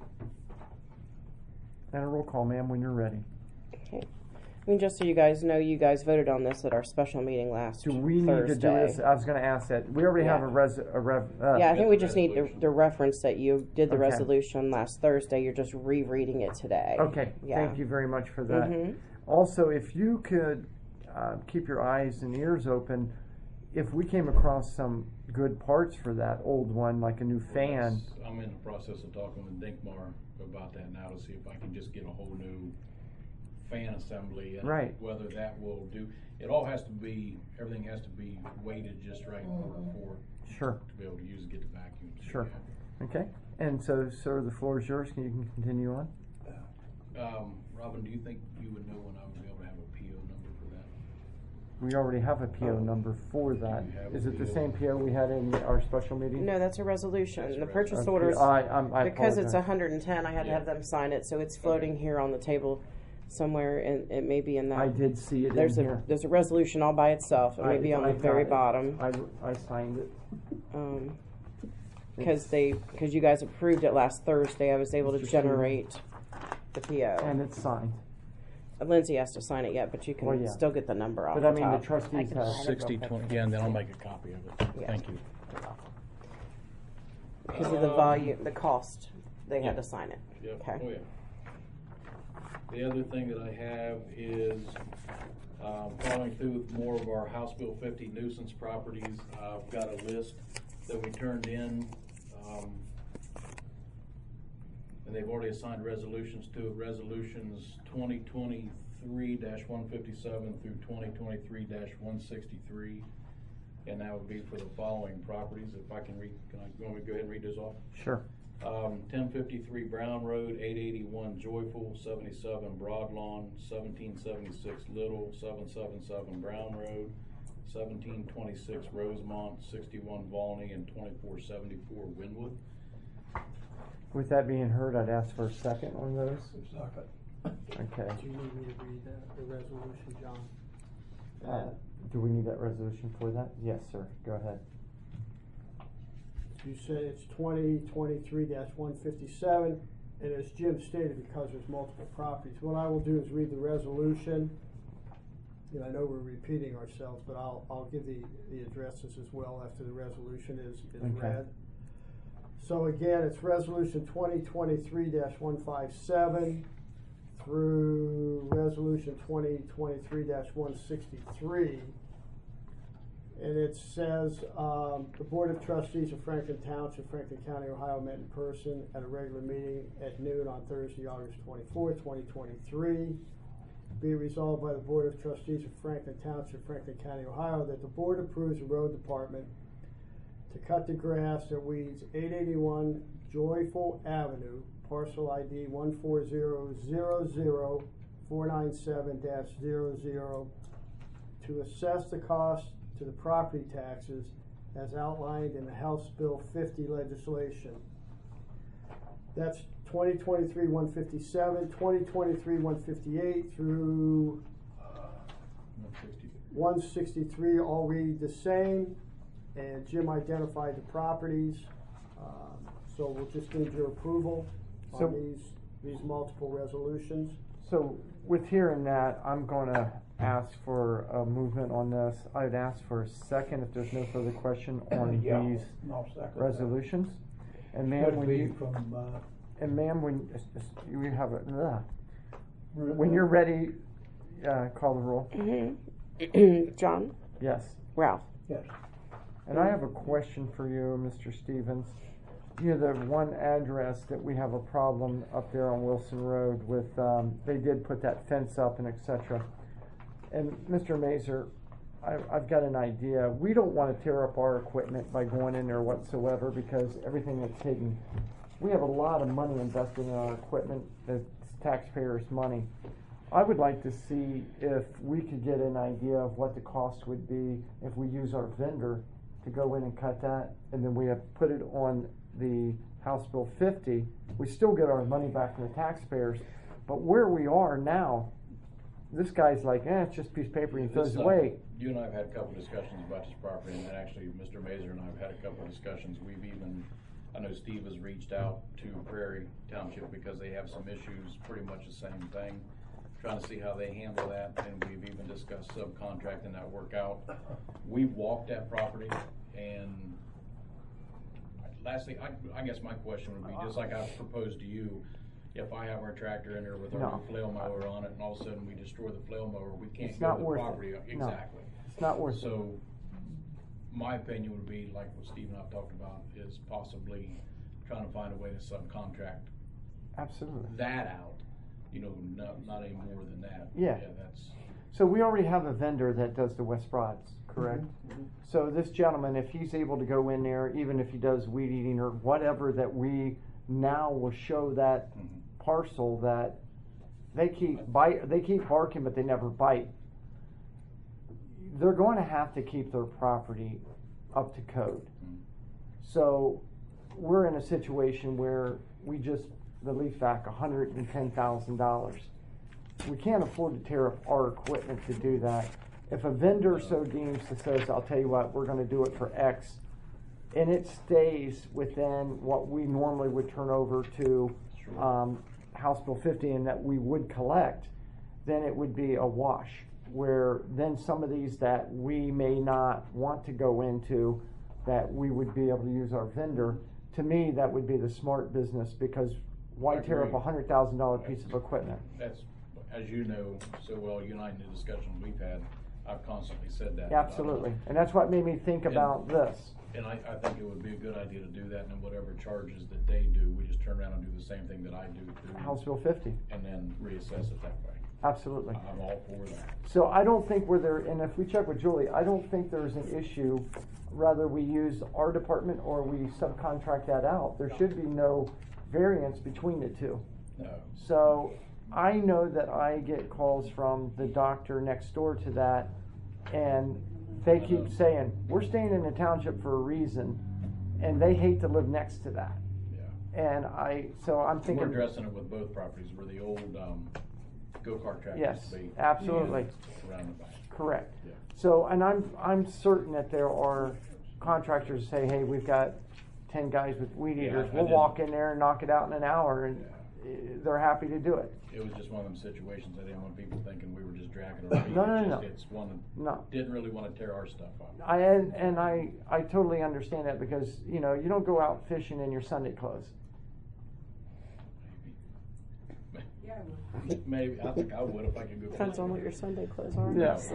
And a roll call, ma'am, when you're ready. Okay. I mean, just so you guys know, you guys voted on this at our special meeting last Do we need to do this? I was going to ask that. We already have Yeah, I think we just need the reference that you did the Okay. resolution last Thursday. You're just rereading it today. Okay, Yeah. thank you very much for that. Mhm. Also, if you could keep your eyes and ears open, if we came across some good parts for that old one, like a new fan. I'm in the process of talking with Dinkmar about that now to see if I can just get a whole new fan assembly and Right. whether that will do. It all has to be, everything has to be weighted just right in order for Sure. to be able to use it, get the vacuum. Sure. Okay, and so, sir, the floor is yours. You can continue on. Robin, do you think you would know when I would be able to have a PO number for that? We already have a PO number for that. You have Is a it the PO? same PO we had in our special meeting? No, that's a resolution. That's a The purchase resolution. orders, I because it's apologize. 110, I had to have Yeah. them sign it, so it's floating here on the table somewhere, and it may be in that. I did see it in There's here. a resolution all by itself. It may be on the got very it. bottom. I signed it. Because you guys approved it last Thursday, I was able to Mr. generate the PO. And it's signed. Lindsay has to sign it yet, but you can Well, yeah. still get the number off But the I mean, the top. trustees have. 60/20, yeah, and then I'll make a copy of it. Yeah. Thank you. Because of the volume, the cost, they had Yeah. to sign it. Yep. Okay. Oh, yeah. The other thing that I have is, following through with more of our House Bill 50 nuisance properties. I've got a list that we turned in, and they've already assigned resolutions to it. Resolutions 2023-157 through 2023-163. And that would be for the following properties. If I can read, you want me to go ahead and read those off? Sure. 1053 Brown Road, 881 Joyful, 77 Broad Lawn, 1776 Little, 777 Brown Road, 1726 Rosemont, 61 Volney, and 2474 Winwood. With that being heard, I'd ask for a second on those. Second. Okay. Do you need me to read the resolution, John? Do we need that resolution for that? Yes, sir. Go ahead. You said it's 2023-157, and as Jim stated, because there's multiple properties, what I will do is read the resolution. And I know we're repeating ourselves, but I'll give the addresses as well after the resolution is Okay. read. So again, it's resolution 2023-157 through resolution 2023-163. And it says, the Board of Trustees of Franklin Township, Franklin County, Ohio met in person at a regular meeting at noon on Thursday, August 24th, 2023. Be it resolved by the Board of Trustees of Franklin Township, Franklin County, Ohio, that the Board approves the road department to cut the grass that weeds 881 Joyful Avenue, parcel ID 140000497-00, to assess the cost to the property taxes as outlined in the House Bill 50 legislation. That's 2023-157, 2023-158 through 163 all read the same, and Jim identified the properties. So we'll just need your approval on these multiple resolutions. So with hearing that, I'm going to ask for a movement on this. I'd ask for a second if there's no further question on Yeah, these I'll second that. resolutions. And ma'am, Could when be you from, you have when you're ready, call the roll. Mm-hmm. John? Yes. Ralph? Yes. And I have a question for you, Mr. Stevens. You know, the one address that we have a problem up there on Wilson Road with, they did put that fence up and et cetera. And Mr. Mazer, I've got an idea. We don't want to tear up our equipment by going in there whatsoever because everything that's hidden. We have a lot of money invested in our equipment. It's taxpayers' money. I would like to see if we could get an idea of what the cost would be if we use our vendor to go in and cut that, and then we have put it on the House Bill 50. We still get our money back from the taxpayers, but where we are now, this guy's like, it's just a piece of paper, and he throws it away. You and I have had a couple of discussions about this property, and then actually Mr. Mazer and I have had a couple of discussions. I know Steve has reached out to Prairie Township because they have some issues, pretty much the same thing, trying to see how they handle that, and we've even discussed subcontracting that work out. We've walked that property, and lastly, I guess my question would be, just like I proposed to you, if I have our tractor in there with our new flail mower on it, and all of a sudden we destroy the flail mower, we can't go to the property. Exactly. It's not worth it. So, my opinion would be, like what Steve and I have talked about, is possibly trying to find a way to subcontract Absolutely. that out. You know, not any more than that. Yeah. That's. So we already have a vendor that does the West Broads, correct? Mm-hmm. So this gentleman, if he's able to go in there, even if he does weed eating or whatever, that we now will show that parcel that they keep barking, but they never bite. They're going to have to keep their property up to code. So we're in a situation where we just released back $110,000. We can't afford to tear up our equipment to do that. If a vendor so deems that says, I'll tell you what, we're going to do it for X, and it stays within what we normally would turn over to House Bill 50 and that we would collect, then it would be a wash. Where then some of these that we may not want to go into, that we would be able to use our vendor. To me, that would be the smart business, because why tear up $100,000 piece of equipment? That's, as you know so well, you and I in the discussions we've had, I've constantly said that. Absolutely, and that's what made me think about this. And I think it would be a good idea to do that, and then whatever charges that they do, we just turn around and do the same thing that I do through House Bill 50. and then reassess it that way. Absolutely. I'm all for that. So I don't think we're there, and if we check with Julie, I don't think there's an issue, whether we use our department or we subcontract that out. There should be no variance between the two. No. So I know that I get calls from the doctor next door to that, and they keep saying, we're staying in the township for a reason, and they hate to live next to that. Yeah. And so I'm thinking. We're addressing it with both properties, where the old go-kart track Yes, used to be. absolutely. Around the back. Correct. Yeah. So, and I'm certain that there are contractors who say, hey, we've got 10 guys with weed eaters. We'll walk in there and knock it out in an hour, and they're happy to do it. It was just one of them situations. I didn't want people thinking we were just dragging our feet. No. It's one No. didn't really want to tear our stuff up. I totally understand that, because, you know, you don't go out fishing in your Sunday clothes. Maybe. I think I would if I could go. Depends on what your Sunday clothes are. Yes.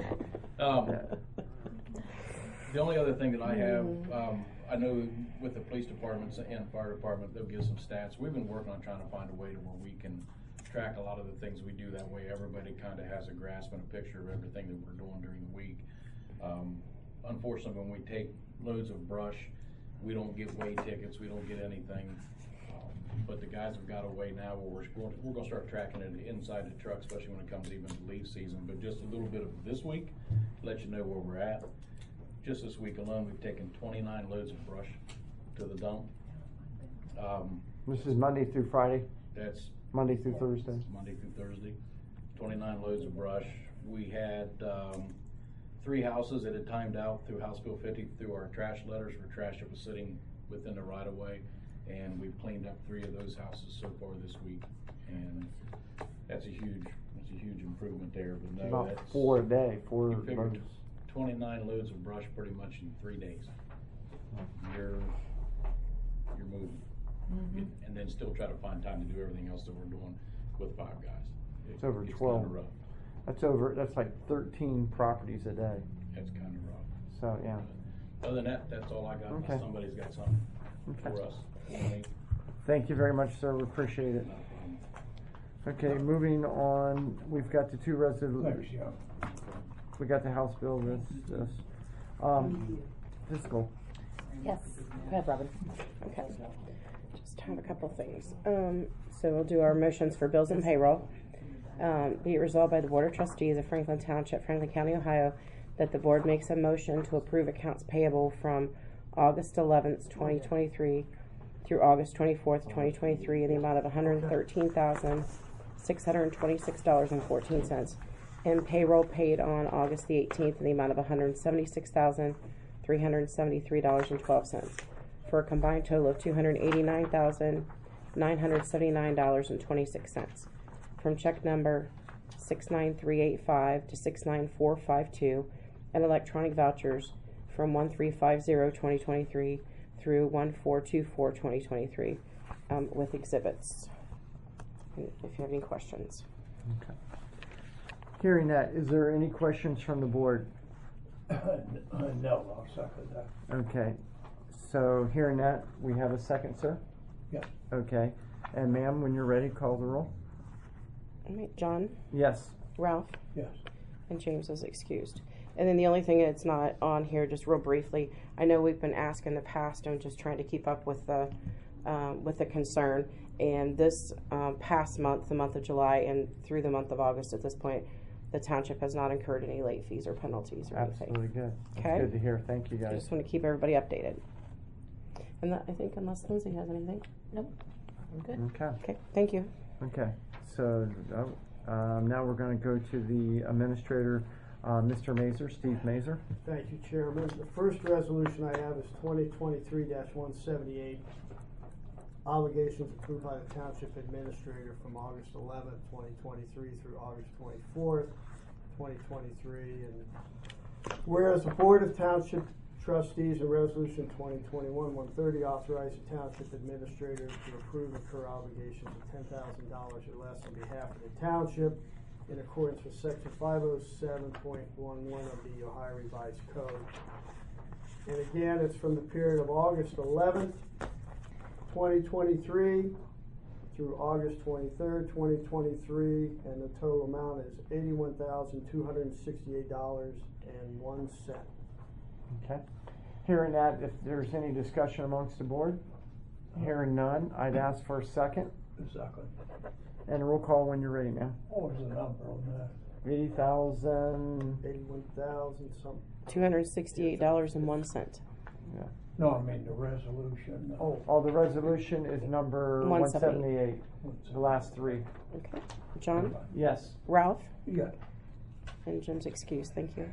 The only other thing that I have, I know with the police departments and fire department, they'll give some stats. We've been working on trying to find a way to where we can track a lot of the things we do. That way everybody kind of has a grasp and a picture of everything that we're doing during the week. Unfortunately, when we take loads of brush, we don't get weigh tickets, we don't get anything. But the guys have got a way now where we're going to start tracking it inside the truck, especially when it comes even to leaf season. But just a little bit of this week, to let you know where we're at. Just this week alone, we've taken 29 loads of brush to the dump. This is Monday through Friday? That's Monday through Thursday? Monday through Thursday. 29 loads of brush. We had 3 houses that had timed out through House Bill 50 through our trash letters for trash that was sitting within the right of way. And we've cleaned up 3 of those houses so far this week, and that's a huge improvement there. But no, About 4 a day, 4 loads. 29 loads of brush pretty much in 3 days. You're moving, and then still try to find time to do everything else that we're doing with 5 guys. It's over it's 12. kinda rough. That's like 13 properties a day. it's kind of rough. So, yeah. Other than that, that's all I got, Okay. unless somebody's got something Okay. for us. Any- Thank you very much, sir. We appreciate it. Okay, moving on, we've got the two Thanks, resolutions. yeah. We got the House bill, this. Fiscal. Yes, go ahead, Robin. Okay, just have a couple things. So we'll do our motions for bills and payroll. Be it resolved by the Board of Trustees of Franklin Township, Franklin County, Ohio, that the board makes a motion to approve accounts payable from August 11th, 2023 through August 24th, 2023 in the amount of $113,626.14, and payroll paid on August the 18th in the amount of $176,373.12, for a combined total of $289,979.26, from check number 69385 to 69452, and electronic vouchers from 1350-2023 through 1424-2023, with exhibits. And if you have any questions. Okay. Hearing that, is there any questions from the board? No, I'll second that. Okay, so hearing that, we have a second, sir? Yes. Okay, and ma'am, when you're ready, call the roll. All right, John, Yes. Ralph, Yes. and James is excused. And then the only thing that's not on here, just real briefly, I know we've been asked in the past, and just trying to keep up with the concern. And this past month, the month of July, and through the month of August at this point, the township has not incurred any late fees or penalties or anything. Absolutely good. That's Okay. good to hear. Thank you, I guys. just want to keep everybody updated. And I think unless Lindsay has anything. Nope. I'm good. Okay. Okay, thank you. Okay, so now we're going to go to the administrator, Mr. Mazer, Steve Mazer. Thank you, Chairman. The first resolution I have is 2023-178. Obligations approved by the Township Administrator from August 11th, 2023 through August 24th, 2023. And whereas the Board of Township Trustees in Resolution 2021-130 authorized the Township Administrator to approve incur obligations of $10,000 or less on behalf of the Township in accordance with Section 507.11 of the Ohio Revised Code. And again, it's from the period of August 11th, 2023 through August 23rd, 2023, and the total amount is $81,268.01. Okay. Hearing that, if there's any discussion amongst the board, hearing none, I'd ask for a second. Second. And a roll call when you're ready, ma'am. What was the number on that? 80,000. 81,000 something. $268.01. Yeah. No, I mean the resolution. Oh, the resolution is number 178. The last three. Okay. John, Yes. Ralph, Yeah. and Jim's excused. Thank you.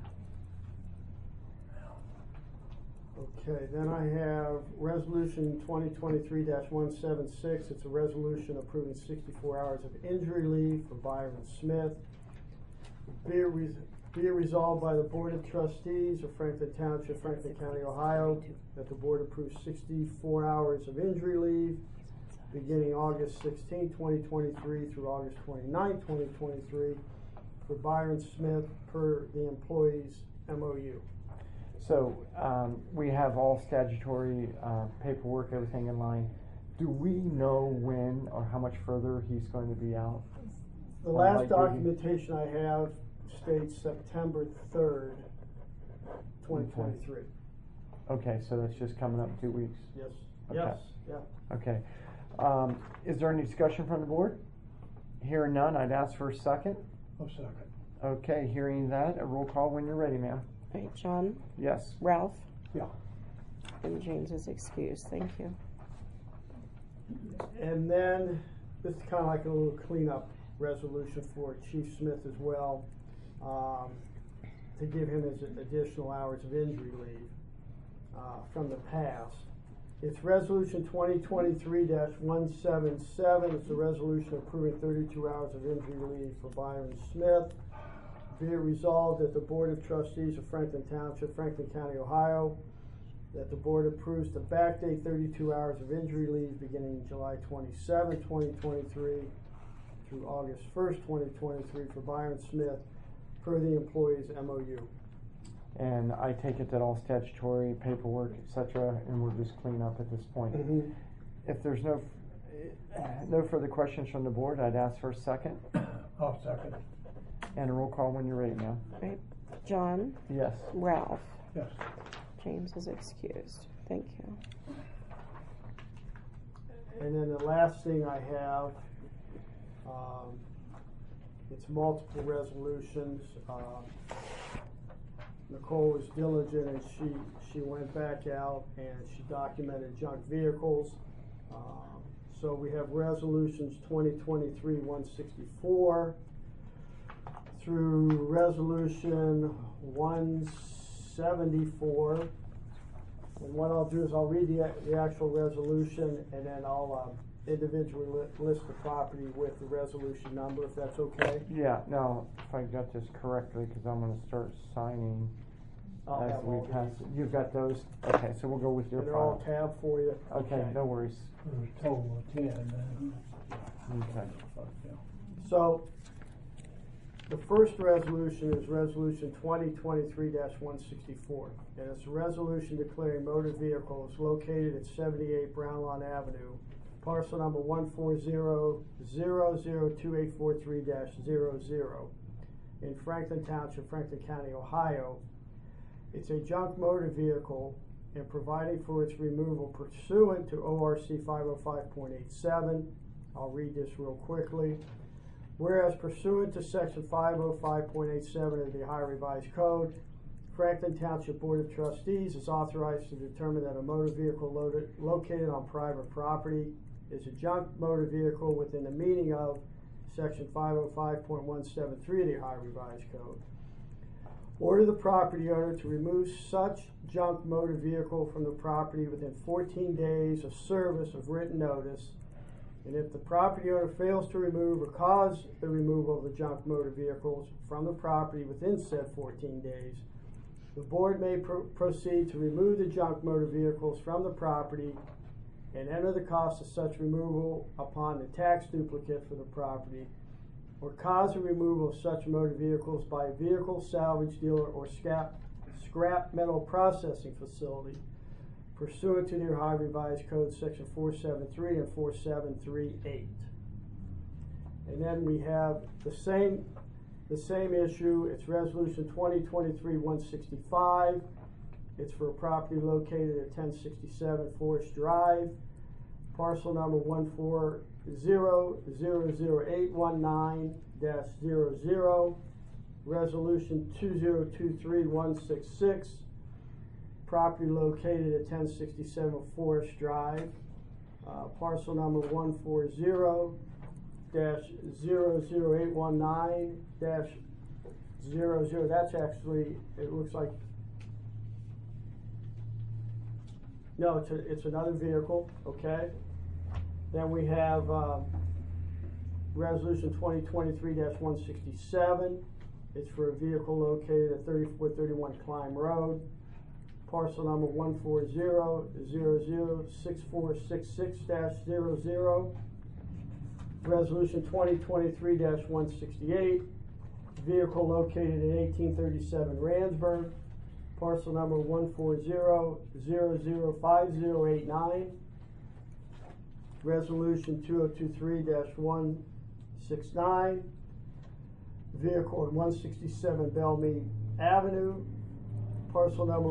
Okay, then I have Resolution 2023-176. It's a resolution approving 64 hours of injury leave for Byron Smith. Be it resolved by the Board of Trustees of Franklin Township, Franklin County, Ohio, that the board approves 64 hours of injury leave beginning August 16, 2023 through August 29, 2023 for Byron Smith per the employee's MOU. So we have all statutory paperwork, everything in line. Do we know when or how much further he's going to be out? The last documentation I have states September 3rd, 2023. Okay, so that's just coming up in 2 weeks. Yes. Okay. Yes. Yeah. Okay. Is there any discussion from the board? Hearing none, I'd ask for a second. A second. Okay, hearing that, a roll call when you're ready, ma'am. All right, John, Yes. Ralph, Yeah. and James is excused. Thank you. And then this is kind of like a little cleanup resolution for Chief Smith as well, to give him his additional hours of injury leave from the past. It's Resolution 2023-177. It's a resolution approving 32 hours of injury leave for Byron Smith. Be it resolved that the Board of Trustees of Franklin Township, Franklin County, Ohio, that the board approves the backdate 32 hours of injury leave beginning July 27, 2023 through August 1st, 2023 for Byron Smith per the employee's MOU. And I take it that all statutory paperwork, et cetera, and we'll just clean up at this point. Mhm. If there's no further questions from the board, I'd ask for a second. I'll second. And a roll call when you're ready now. Right. John, Yes. Ralph, Yes. James is excused. Thank you. And then the last thing I have, it's multiple resolutions. Nicole was diligent and she went back out and she documented junk vehicles. So we have resolutions 2023-164 through resolution 174. And what I'll do is I'll read the actual resolution and then I'll individually list the property with the resolution number, if that's okay. Yeah, now, if I got this correctly, because I'm gonna start signing I'll as have we all pass. these. You've got those? Okay, so we'll go with your And they're all file. tabbed for you. Okay, no worries. There's a total of 10. Okay. So, the first resolution is resolution 2023-164. And it's a resolution declaring motor vehicles located at 78 Brown Lawn Avenue, parcel number 140002843-00 in Franklin Township, Franklin County, Ohio. It's a junk motor vehicle and providing for its removal pursuant to ORC 505.87. I'll read this real quickly. Whereas pursuant to section 505.87 of the Ohio Revised Code, Franklin Township Board of Trustees is authorized to determine that a motor vehicle located on private property is a junk motor vehicle within the meaning of section 505.173 of the Ohio Revised Code. Order the property owner to remove such junk motor vehicle from the property within 14 days of service of written notice. And if the property owner fails to remove or cause the removal of the junk motor vehicles from the property within said 14 days, the board may proceed to remove the junk motor vehicles from the property and enter the cost of such removal upon the tax duplicate for the property, or cause the removal of such motor vehicles by a vehicle salvage dealer or scrap metal processing facility pursuant to the Ohio Revised Code section 473 and 4738. And then we have the same issue. It's resolution 2023-165. It's for a property located at 1067 Forest Drive, parcel number 140000819-00, resolution 2023-166. Property located at 1067 Forest Drive, parcel number 140-00819-00. That's actually, it looks like, no, it's another vehicle, okay? Then we have resolution 2023-167. It's for a vehicle located at 3431 Climb Road, parcel number 140006466-00. Resolution 2023-168, vehicle located at 1837 Randsburg, parcel number 140005089. Resolution 2023-169, vehicle at 167 Bellmead Avenue, parcel number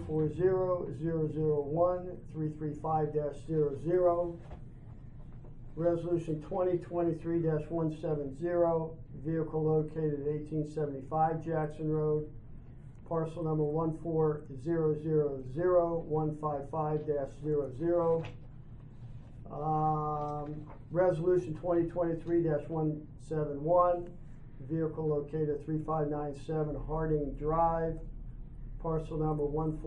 140001335-00. Resolution 2023-170, vehicle located at 1875 Jackson Road, parcel number 140000155-00. Resolution 2023-171, vehicle located at 3597 Harding Drive, parcel number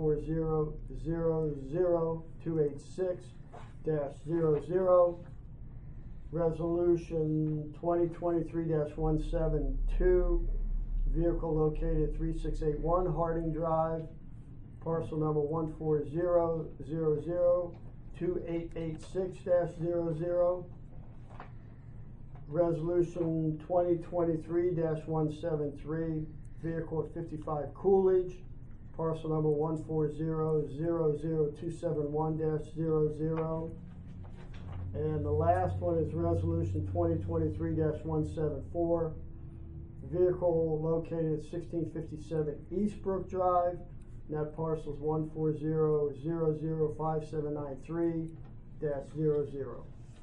140000286-00. Resolution 2023-172, vehicle located at 3681 Harding Drive, parcel number 140002886-00. Resolution 2023-173, vehicle at 55 Coolidge, parcel number 140-00271-00. And the last one is resolution 2023-174. Vehicle located at 1657 Eastbrook Drive. And that parcel is 140-005793-00.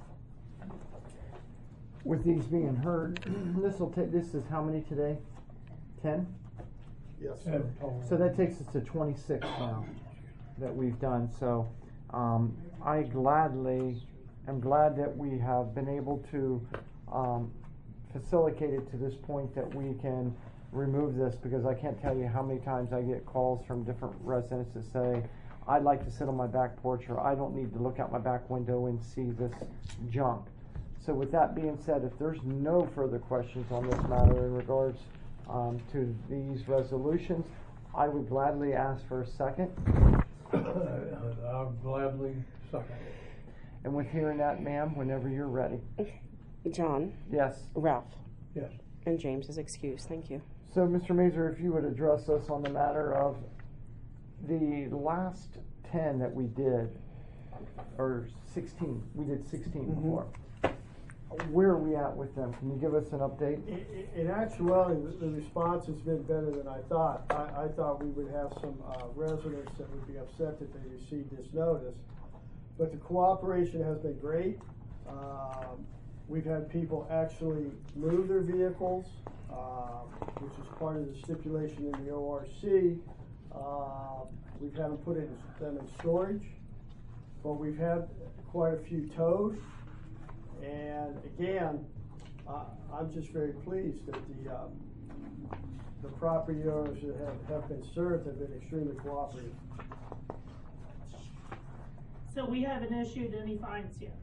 With these being heard, this is how many today? 10? Yes, sir. So that takes us to 26 now that we've done. So I'm glad that we have been able to facilitate it to this point that we can remove this, because I can't tell you how many times I get calls from different residents that say, I'd like to sit on my back porch, or I don't need to look out my back window and see this junk. So with that being said, if there's no further questions on this matter in regards to these resolutions, I would gladly ask for a second. I'll gladly second. And with hearing that, ma'am, whenever you're ready. John? Yes. Ralph? Yes. And James is excused. Thank you. So, Mr. Mazur, if you would address us on the matter of the last 10 that we did, or 16, we did 16 before. Where are we at with them? Can you give us an update? In actuality, the response has been better than I thought. I thought we would have some residents that would be upset that they received this notice, but the cooperation has been great. We've had people actually move their vehicles, which is part of the stipulation in the ORC. We've had them put them in storage, but we've had quite a few towed. And again, I'm just very pleased that the property owners that have been served have been extremely cooperative. So we haven't issued any fines yet?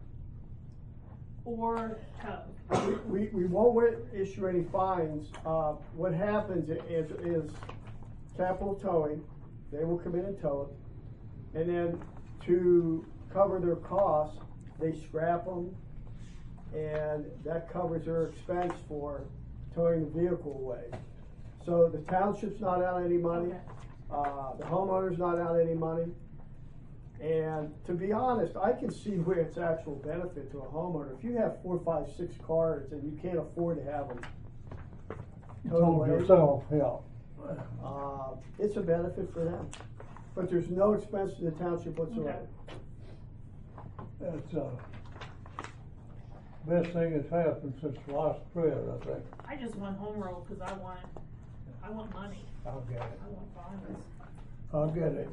Or tow? We won't issue any fines. What happens is Capital Towing, they will come in and tow it, and then to cover their costs, they scrap them, and that covers their expense for towing the vehicle away. So the township's not out any money, the homeowner's not out any money, and to be honest, I can see where it's actual benefit to a homeowner. If you have 4, 5, 6 cars and you can't afford to have them towed away, yourself, yeah. It's a benefit for them, but there's no expense to the township whatsoever. It's best thing that's happened since last prayer, I think. I just want home roll because I want money. I'll get it. I want fines. I'll get it.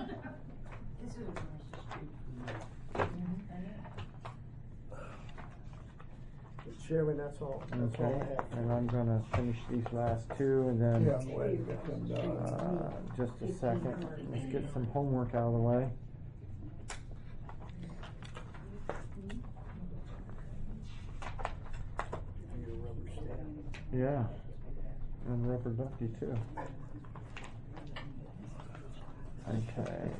Chairman, that's all. That's all I have. And I'm gonna finish these last 2, and then Yeah, I'm ready to get them done. just a second. Let's get some homework out of the way. Yeah, and rubber ducky too. Okay.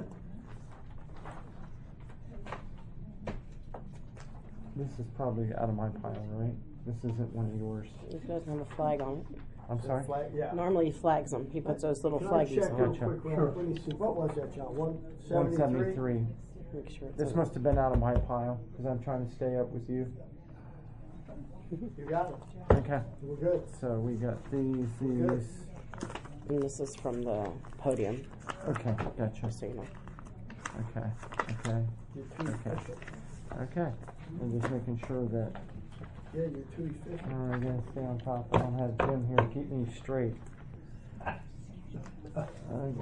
This is probably out of my pile, right? This isn't one of yours. It doesn't have a flag on it. I'm sorry? Yeah. Normally he flags them. He puts those little Can I flaggies check on. real Gotcha. quick, Ralph? Let me see, what was that, John? 173? 173. Make sure it's This on. must have been out of my pile, because I'm trying to stay up with you. You got it. Okay. We're good. So we got these. And this is from the podium, Okay, gotcha. so you know. Okay, okay, You're too Okay. efficient. okay. I'm just making sure that Yeah, you're too efficient. I gotta stay on top. I don't have Jim here to keep me straight. Okay.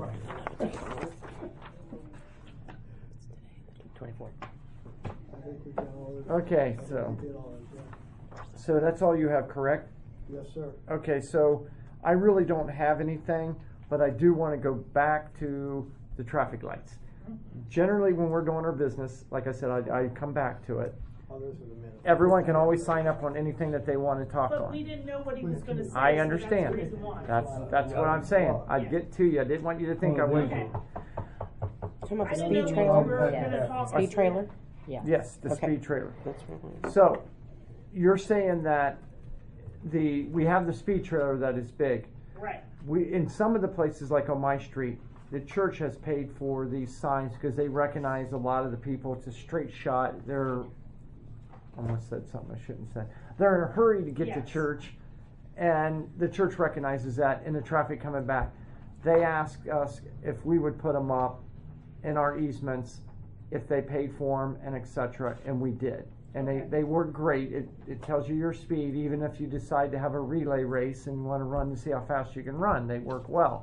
24. I think we got all of it. Okay, I think so we did all of it, yeah. so that's all you have, correct? Yes, sir. Okay, so I really don't have anything, but I do want to go back to the traffic lights. Generally, when we're doing our business, like I said, I come back to it. Others in a minute. Everyone can always sign up on anything that they want to talk But we on. didn't know what he was gonna say. I so understand. That's the reason why. That's what I'm saying. I'd get to you. I didn't want you to think I wouldn't. Okay. Talking about I the didn't know speed we were trailer? gonna talk. Speed trailer? Yeah. Yes, the Okay. speed trailer. That's right. So, you're saying that we have the speed trailer that is big. Right. In some of the places, like on my street, the church has paid for these signs because they recognize a lot of the people. It's a straight shot. They're, I almost said something I shouldn't say. They're in a hurry to get to church, and the church recognizes that in the traffic coming back. They asked us if we would put them up in our easements, if they paid for them, and etc., and we did. And they work great. It tells you your speed, even if you decide to have a relay race and want to run to see how fast you can run. They work well.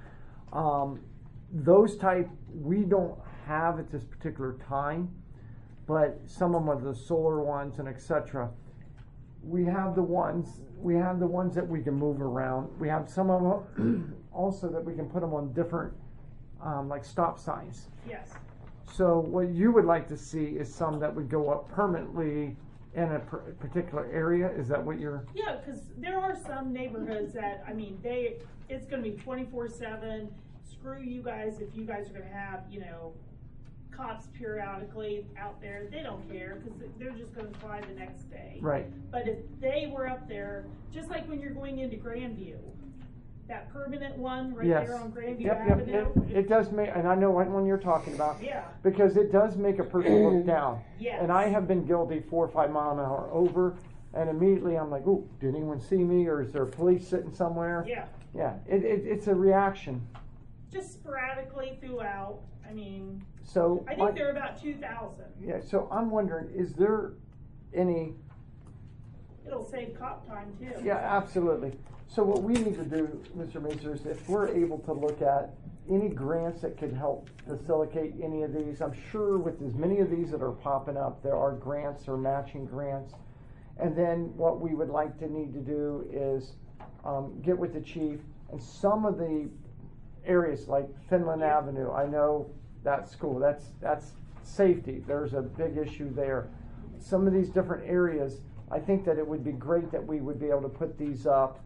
Those type we don't have at this particular time, but some of them are the solar ones and etc. We have the ones that we can move around. We have some of them also that we can put them on different like stop signs. Yes. So what you would like to see is some that would go up permanently in a particular area. Is that what you're? Yeah, because there are some neighborhoods that, I mean, it's going to be 24/7. Screw you guys if you guys are going to have, you know, cops periodically out there. They don't care because they're just going to fly the next day. Right. But if they were up there, just like when you're going into Grandview, that permanent one right there on Grandview Avenue. It does make, and I know what one you're talking about. Yeah. Because it does make a person look down. Yes. And I have been guilty 4 or 5 mile an hour over, and immediately I'm like, ooh, did anyone see me, or is there police sitting somewhere? Yeah. Yeah. It's a reaction. Just sporadically throughout. I mean, so I think there are about 2,000. Yeah. So I'm wondering, is there any? It'll save cop time too. Yeah, absolutely. So what we need to do, Mr. Mazer, is if we're able to look at any grants that could help facilitate any of these, I'm sure with as many of these that are popping up, there are grants or matching grants. And then what we would like to need to do is get with the chief, and some of the areas like Finland Avenue, I know that school, that's safety. There's a big issue there. Some of these different areas, I think that it would be great that we would be able to put these up.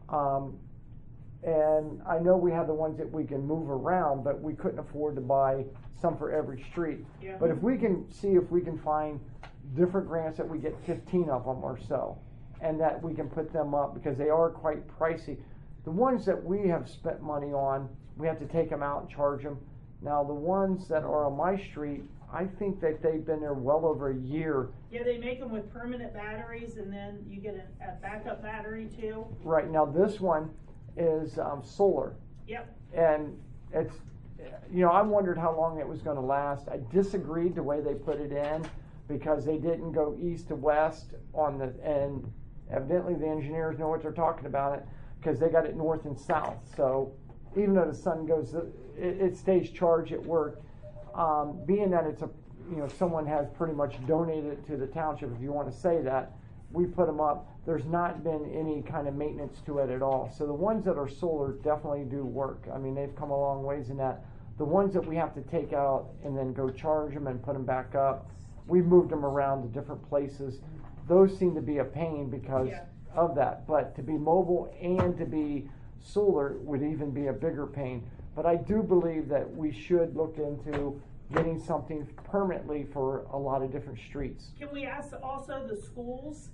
And I know we have the ones that we can move around, but we couldn't afford to buy some for every street. Yeah. But if we can see if we can find different grants that we get 15 of them or so, and that we can put them up because they are quite pricey. The ones that we have spent money on, we have to take them out and charge them. Now the ones that are on my street, I think that they've been there well over a year. Yeah, they make them with permanent batteries, and then you get a backup battery too. Right, now this one is solar. Yep. And it's, you know, I wondered how long it was going to last. I disagreed the way they put it in because they didn't go east to west on the, and evidently the engineers know what they're talking about it because they got it north and south. So even though the sun goes, it stays charged at work. Being that it's a, you know, someone has pretty much donated it to the township, if you want to say that, we put them up. There's not been any kind of maintenance to it at all. So the ones that are solar definitely do work. I mean, they've come a long ways in that. The ones that we have to take out and then go charge them and put them back up, we've moved them around to different places. Those seem to be a pain because of that. But to be mobile and to be solar would even be a bigger pain. But I do believe that we should look into getting something permanently for a lot of different streets. Can we ask also the schools,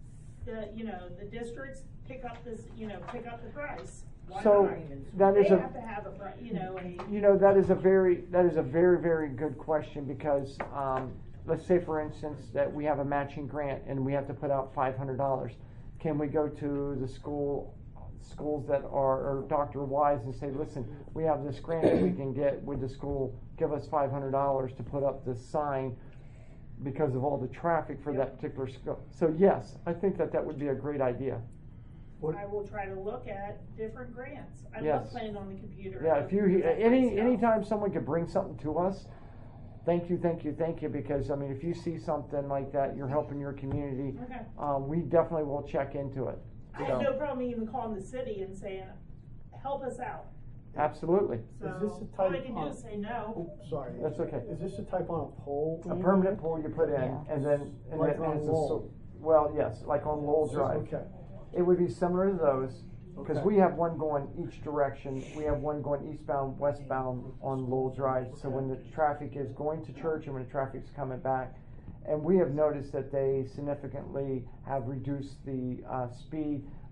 the districts pick up this, pick up the price? Why So not? that is they have to have that is a very, very good question because let's say for instance that we have a matching grant and we have to put out $500. Can we go to the schools that are, or Dr. Wise and say, listen, we have this grant that we can get, would the school give us $500 to put up this sign because of all the traffic for that particular school? So yes, I think that would be a great idea. I will try to look at different grants. I Yes. love playing on the computer. Yeah, if you anytime someone could bring something to us, thank you, because I mean, if you see something like that, you're helping your community. Okay. We definitely will check into it. I have no problem even calling the city and saying, help us out. Absolutely. So Is this a all type they can do is say no. Oops, sorry. That's okay. Is this a type on a pole? A permanent pole you put in, Yeah. and then Like then on it's Lowell. well, yes, like on Lowell Drive. Okay. It would be similar to those because Okay. we have one going each direction. We have one going eastbound, westbound on Lowell Drive. So when the traffic is going to church and when the traffic's coming back, and we have noticed that they significantly have reduced the speed.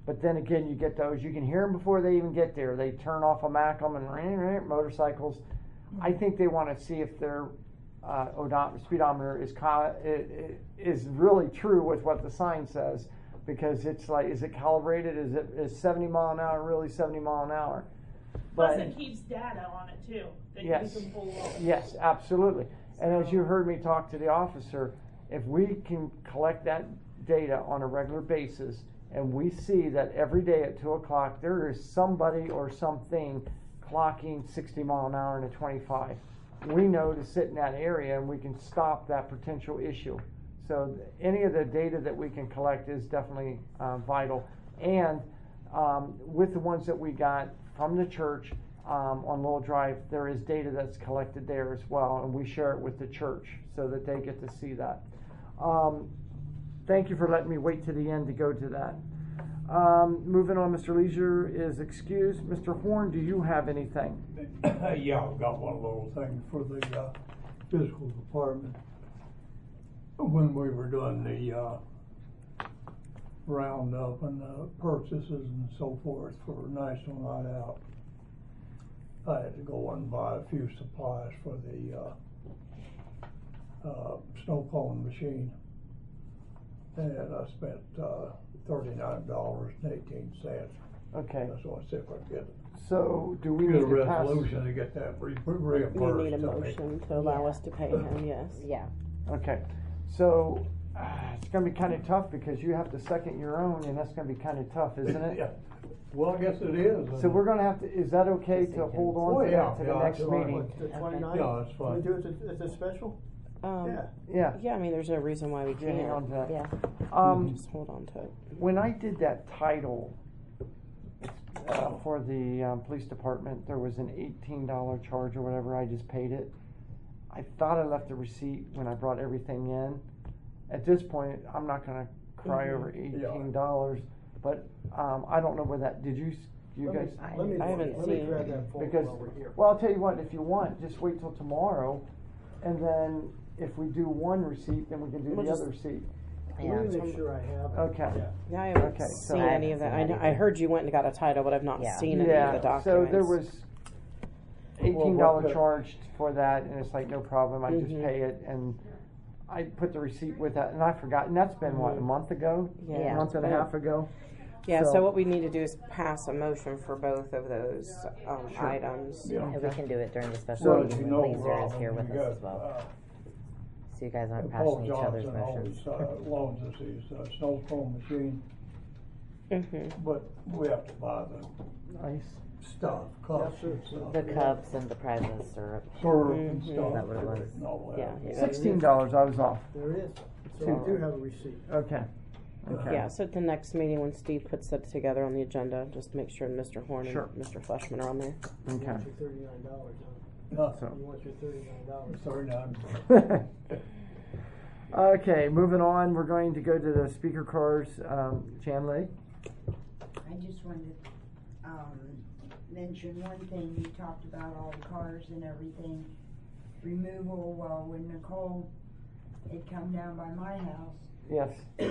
But then again, you get those, you can hear them before they even get there. They turn off a Macklem and motorcycles. I think they want to see if their speedometer is really true with what the sign says, because it's like, is it calibrated? Is 70 mile an hour really 70 mile an hour? Plus, it keeps data on it too that yes, you can pull off. Yes, absolutely. And as you heard me talk to the officer, if we can collect that data on a regular basis, and we see that every day at 2 o'clock there is somebody or something clocking 60 mile an hour in a 25, we know to sit in that area and we can stop that potential issue. So any of the data that we can collect is definitely vital. And with the ones that we got from the church on Lowell Drive, there is data that's collected there as well, and we share it with the church so that they get to see that. Thank you for letting me wait to the end to go to that. Moving on, Mr. Leisure is excused. Mr. Horn, do you have anything? Yeah, I've got one little thing for the physical department. When we were doing the roundup and the purchases and so forth for National Night Out, I had to go and buy a few supplies for the snow cone machine, and I spent $39.18. Okay. That's what I said I could get. So do we Get need a to pass? resolution to get that reimbursed. You need a motion to allow us to pay him, yes. Yeah. Okay. So it's going to be kind of tough because you have to second your own, and that's going to be kind of tough, isn't it? Yeah. Well, I guess it is. So we're going to have to, is that okay to hold on to that to the next meeting? The 29th? Yeah, that's fine. We do it at the special? Yeah. Yeah, I mean, there's no reason why we Yeah, hang on to can't. that. Yeah. Just hold on to it. When I did that title for the police department, there was an $18 charge or whatever. I just paid it. I thought I left the receipt when I brought everything in. At this point, I'm not going to cry over $18, but I don't know where that. Did you guys? I haven't Let me seen grab that folder Because, while we're here. well, I'll tell you what. If you want, just wait till tomorrow, and then if we do one receipt, then we can do We'll the just- other receipt. Let me make sure I have it. Okay. Yeah, I haven't Okay, so- seen any of that. I heard you went and got a title, but I've not Yeah. seen any of the documents. So there was $18 Well, charged for that, and it's like no problem. I just Mhm. pay it, and I put the receipt with that, and I forgot. And that's been what, a month ago, Yeah. a month and a half ago. Yeah, so what we need to do is pass a motion for both of those items. Yeah. And we can do it during the special Well, as meeting you know, when Laser is Robin, here with you us as got, well. So you guys aren't Paul passing each other's Johnson motions. always loans us his snow cone machine, Mm-hmm. but we have to buy the Nice. stuff, cups and stuff. The cups and the prizes syrup. Syrup and Mhm. stuff. Is that what it was? And all that. Yeah, yeah. $16. I was off. There it is. So we do have a receipt. Okay. Okay. Yeah, so at the next meeting when Steve puts that together on the agenda, just make sure Mr. Horn Sure. and Mr. Fleshman are on there. You Okay. want your $39, huh? No, So. You want your $39. $39. Okay, moving on. We're going to go to the speaker cars. Jan Lee. I just wanted to mention one thing. You talked about all the cars and everything. Removal, well, when Nicole had come down by my house Yes.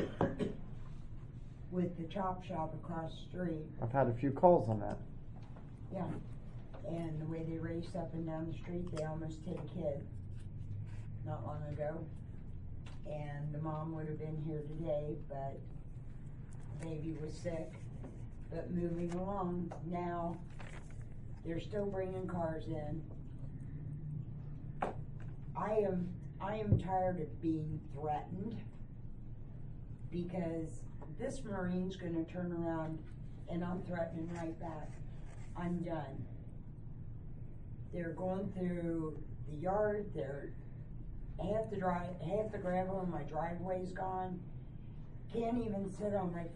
with the chop shop across the street, I've had a few calls on that. yeah, and the way they race up and down the street, they almost hit a kid not long ago. And the mom would have been here today, but baby was sick. But moving along, now they're still bringing cars in. I am tired of being threatened, because this Marine's gonna turn around and I'm threatening right back. I'm done. They're going through the yard, half the gravel in my driveway's gone. Can't even sit on my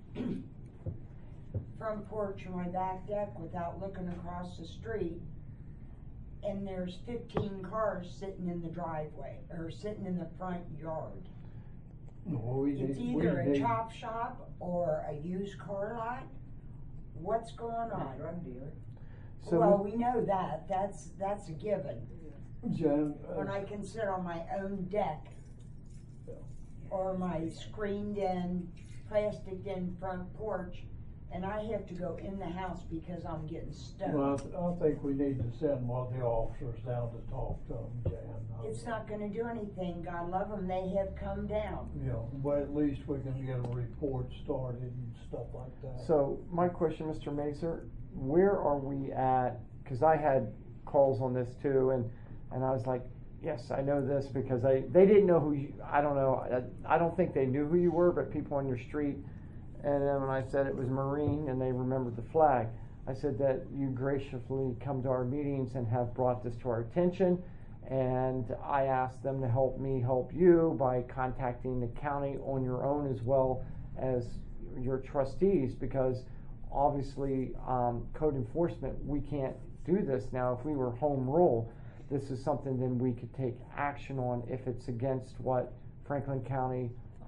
front porch or my back deck without looking across the street. And there's 15 cars sitting in the driveway, or sitting in the front yard. No, It's either a chop shop or a used car lot. What's going on? Drug dealer. So Well, we know that, that's a given. Jan, When I can sit on my own deck or my screened in, plastic in front porch and I have to go in the house because I'm getting stoned. Well, I think we need to send one of the officers down to talk to them, Jan. It's not gonna do anything, God love them, they have come down. You know, but at least we can get a report started and stuff like that. So my question, Mr. Mazer, where are we at? Because I had calls on this too, and I was like, yes, I know this because they didn't know who you, I don't know, I don't think they knew who you were, but people on your street. And then when I said it was Marine and they remembered the flag, I said that you graciously come to our meetings and have brought this to our attention. And I asked them to help me help you by contacting the county on your own as well as your trustees, because obviously code enforcement, we can't do this now. If we were home rule, this is something then we could take action on if it's against what Franklin County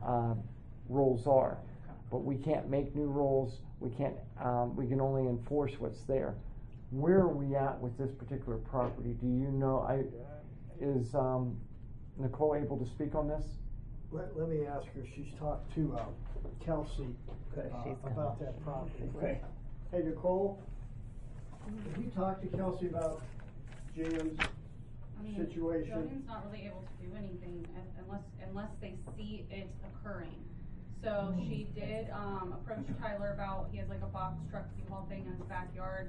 rules are. But we can't make new rules. We can't. We can only enforce what's there. Where are we at with this particular property? Do you know? Is Nicole able to speak on this? Let me ask her. She's talked to Kelsey about that property. Okay. Hey, Nicole, have you talked to Kelsey about Jan's situation? Jillian's not really able to do anything unless they see it occurring. So she did approach Tyler about, he has like a box truck U-Haul thing in his backyard.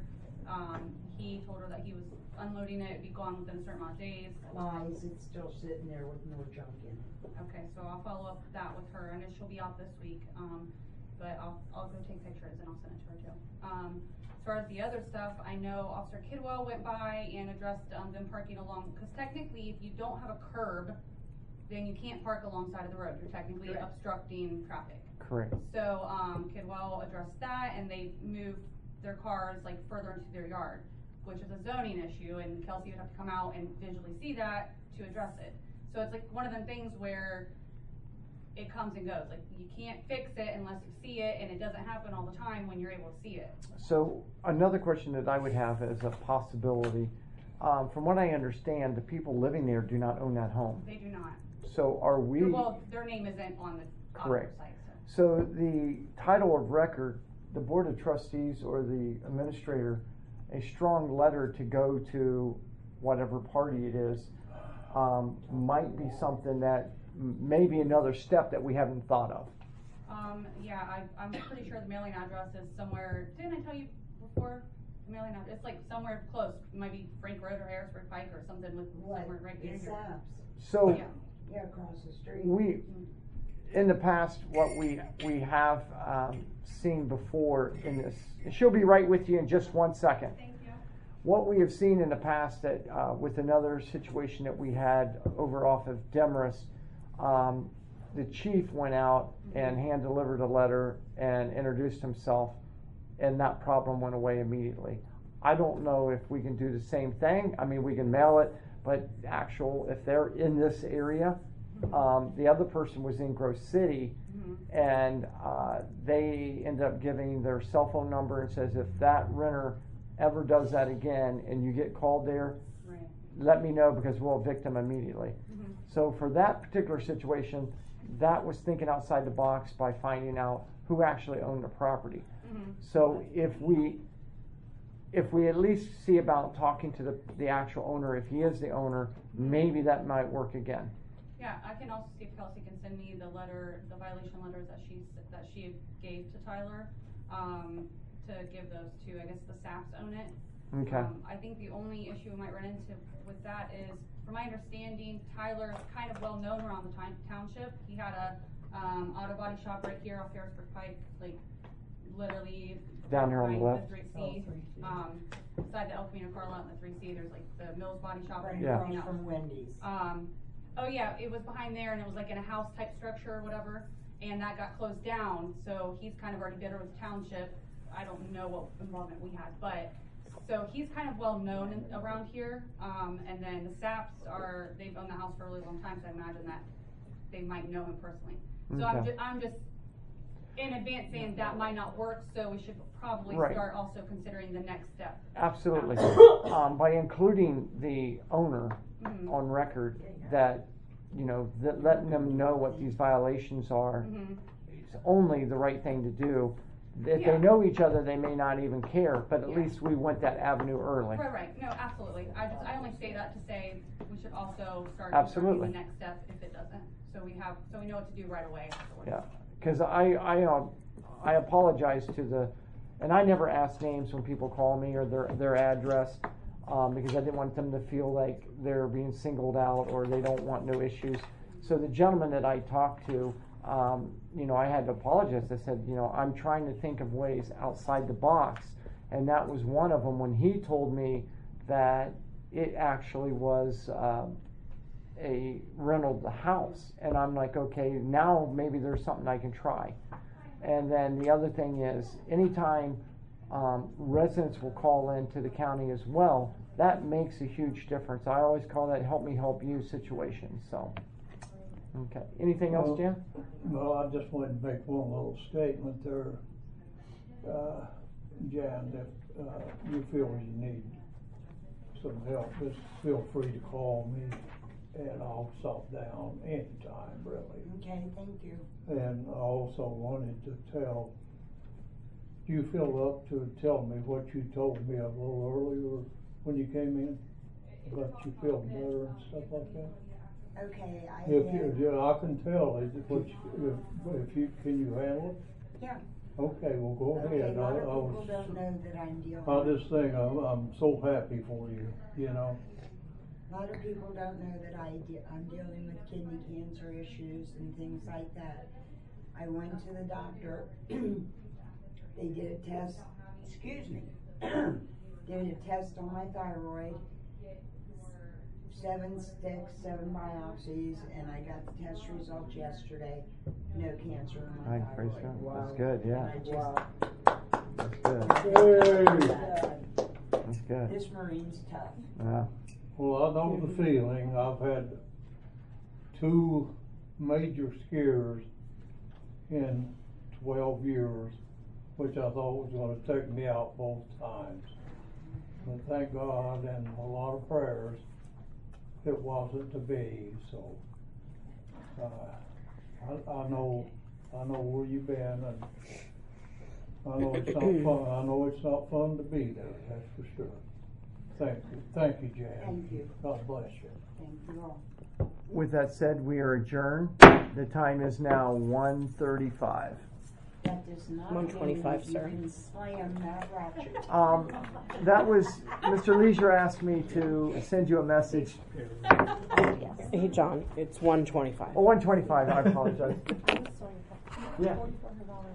He told her that he was unloading it, be gone within a certain amount of days. Lies, it's still sitting there with more junk in it. Okay, so I'll follow up with that with her. I know she'll be out this week, but I'll go take pictures and I'll send it to her too. As far as the other stuff, I know Officer Kidwell went by and addressed them parking along, because technically if you don't have a curb, then you can't park alongside of the road. You're technically obstructing traffic. Correct. So Kidwell addressed that, and they moved their cars like further into their yard, which is a zoning issue, and Kelsey would have to come out and visually see that to address it. So it's like one of them things where it comes and goes. Like you can't fix it unless you see it, and it doesn't happen all the time when you're able to see it. So another question that I would have as a possibility, from what I understand, the people living there do not own that home. They do not. So are we? Well, their name isn't on the correct site. So the title of record, the Board of Trustees or the administrator, a strong letter to go to whatever party it is, might be something that maybe another step that we haven't thought of. Yeah, I'm pretty sure the mailing address is somewhere. Didn't I tell you before? The mailing address, it's like somewhere close. It might be Frank Road or Harrisburg Pike or something with somewhere right near here. So yeah, across the street. We, in the past, what we have seen before in this, she'll be right with you in just 1 second. Thank you. What we have seen in the past that with another situation that we had over off of Demarest, the chief went out and hand delivered a letter and introduced himself, and that problem went away immediately. I don't know if we can do the same thing. I mean, we can mail it, but if they're in this area, the other person was in Grove City, and they end up giving their cell phone number and says, if that renter ever does that again and you get called there, let me know because we'll evict them immediately. So for that particular situation, that was thinking outside the box by finding out who actually owned the property. So if we at least see about talking to the actual owner, if he is the owner, maybe that might work again. Yeah, I can also see if Kelsey can send me the violation letters that she gave to Tyler, to give those to, I guess the SAPs own it. Okay. I think the only issue we might run into with that is, from my understanding, Tyler is kind of well known around the township. He had a auto body shop right here off Harrisburg Pike, like literally down here on the left. The 3C. Beside the El Camino Carla and the 3C, there's like the Mills Body Shop. Right and from Wendy's. Oh yeah, it was behind there, and it was like in a house type structure or whatever, and that got closed down. So he's kind of already bitter with the township. I don't know what involvement we had, but so he's kind of well known around here. And then the Saps they've owned the house for a really long time, so I imagine that they might know him personally. So I'm just in advance saying that might not work, so we should probably start also considering the next step. Absolutely. By including the owner on record, that letting them know what these violations are is only the right thing to do. if Yeah. they know each other, they may not even care, but at Yeah. least we went that avenue early. Right, no, absolutely. I only say that to say we should also start Absolutely. constructing the next step if it doesn't. So we know what to do right away afterwards. Yeah, because I apologize to the, and I never ask names when people call me or their address, because I didn't want them to feel like they're being singled out or they don't want no issues. So the gentleman that I talked to, I had to apologize. I said, I'm trying to think of ways outside the box, and that was one of them when he told me that it actually was a rental the house, and I'm like, okay, now maybe there's something I can try. And then the other thing is, anytime residents will call in to the county as well, that makes a huge difference. I always call that help me help you situation. So, okay. Anything else, Jim? Well, I just wanted to make one little statement there, Jan, if you feel you need some help, just feel free to call me, and I'll stop down anytime, really. Okay, thank you. And I also wanted to tell, do you feel up to tell me what you told me a little earlier when you came in? About you feel better and stuff like that? Okay, I I can tell, if you, can you handle it? Yeah. Okay, well, go Okay, ahead. a lot of people don't know that I'm dealing. I just think I'm so happy for you, A lot of people don't know that I'm dealing with kidney cancer issues and things like that. I went to the doctor, they did a test, did a test on my thyroid, 7 sticks, 7 biopsies, and I got the test results yesterday, no cancer in my Praise thyroid. God. Wow. That's good, yeah. That's good. That's good. This Marine's tough. Yeah. Well, I know the feeling. I've had 2 major scares in 12 years, which I thought was going to take me out both times. But thank God and a lot of prayers, it wasn't to be. So I know where you've been, and I know it's not fun. I know it's not fun to be there. That's for sure. Thank you, Jan. Thank you. God bless you. Thank you all. With that said, we are adjourned. The time is now 1:35. That does not 125, mean sir. You can slam that ratchet. That was, Mr. Leisure asked me to send you a message. Hey, John, it's 125. Oh, 125, I apologize. Yeah.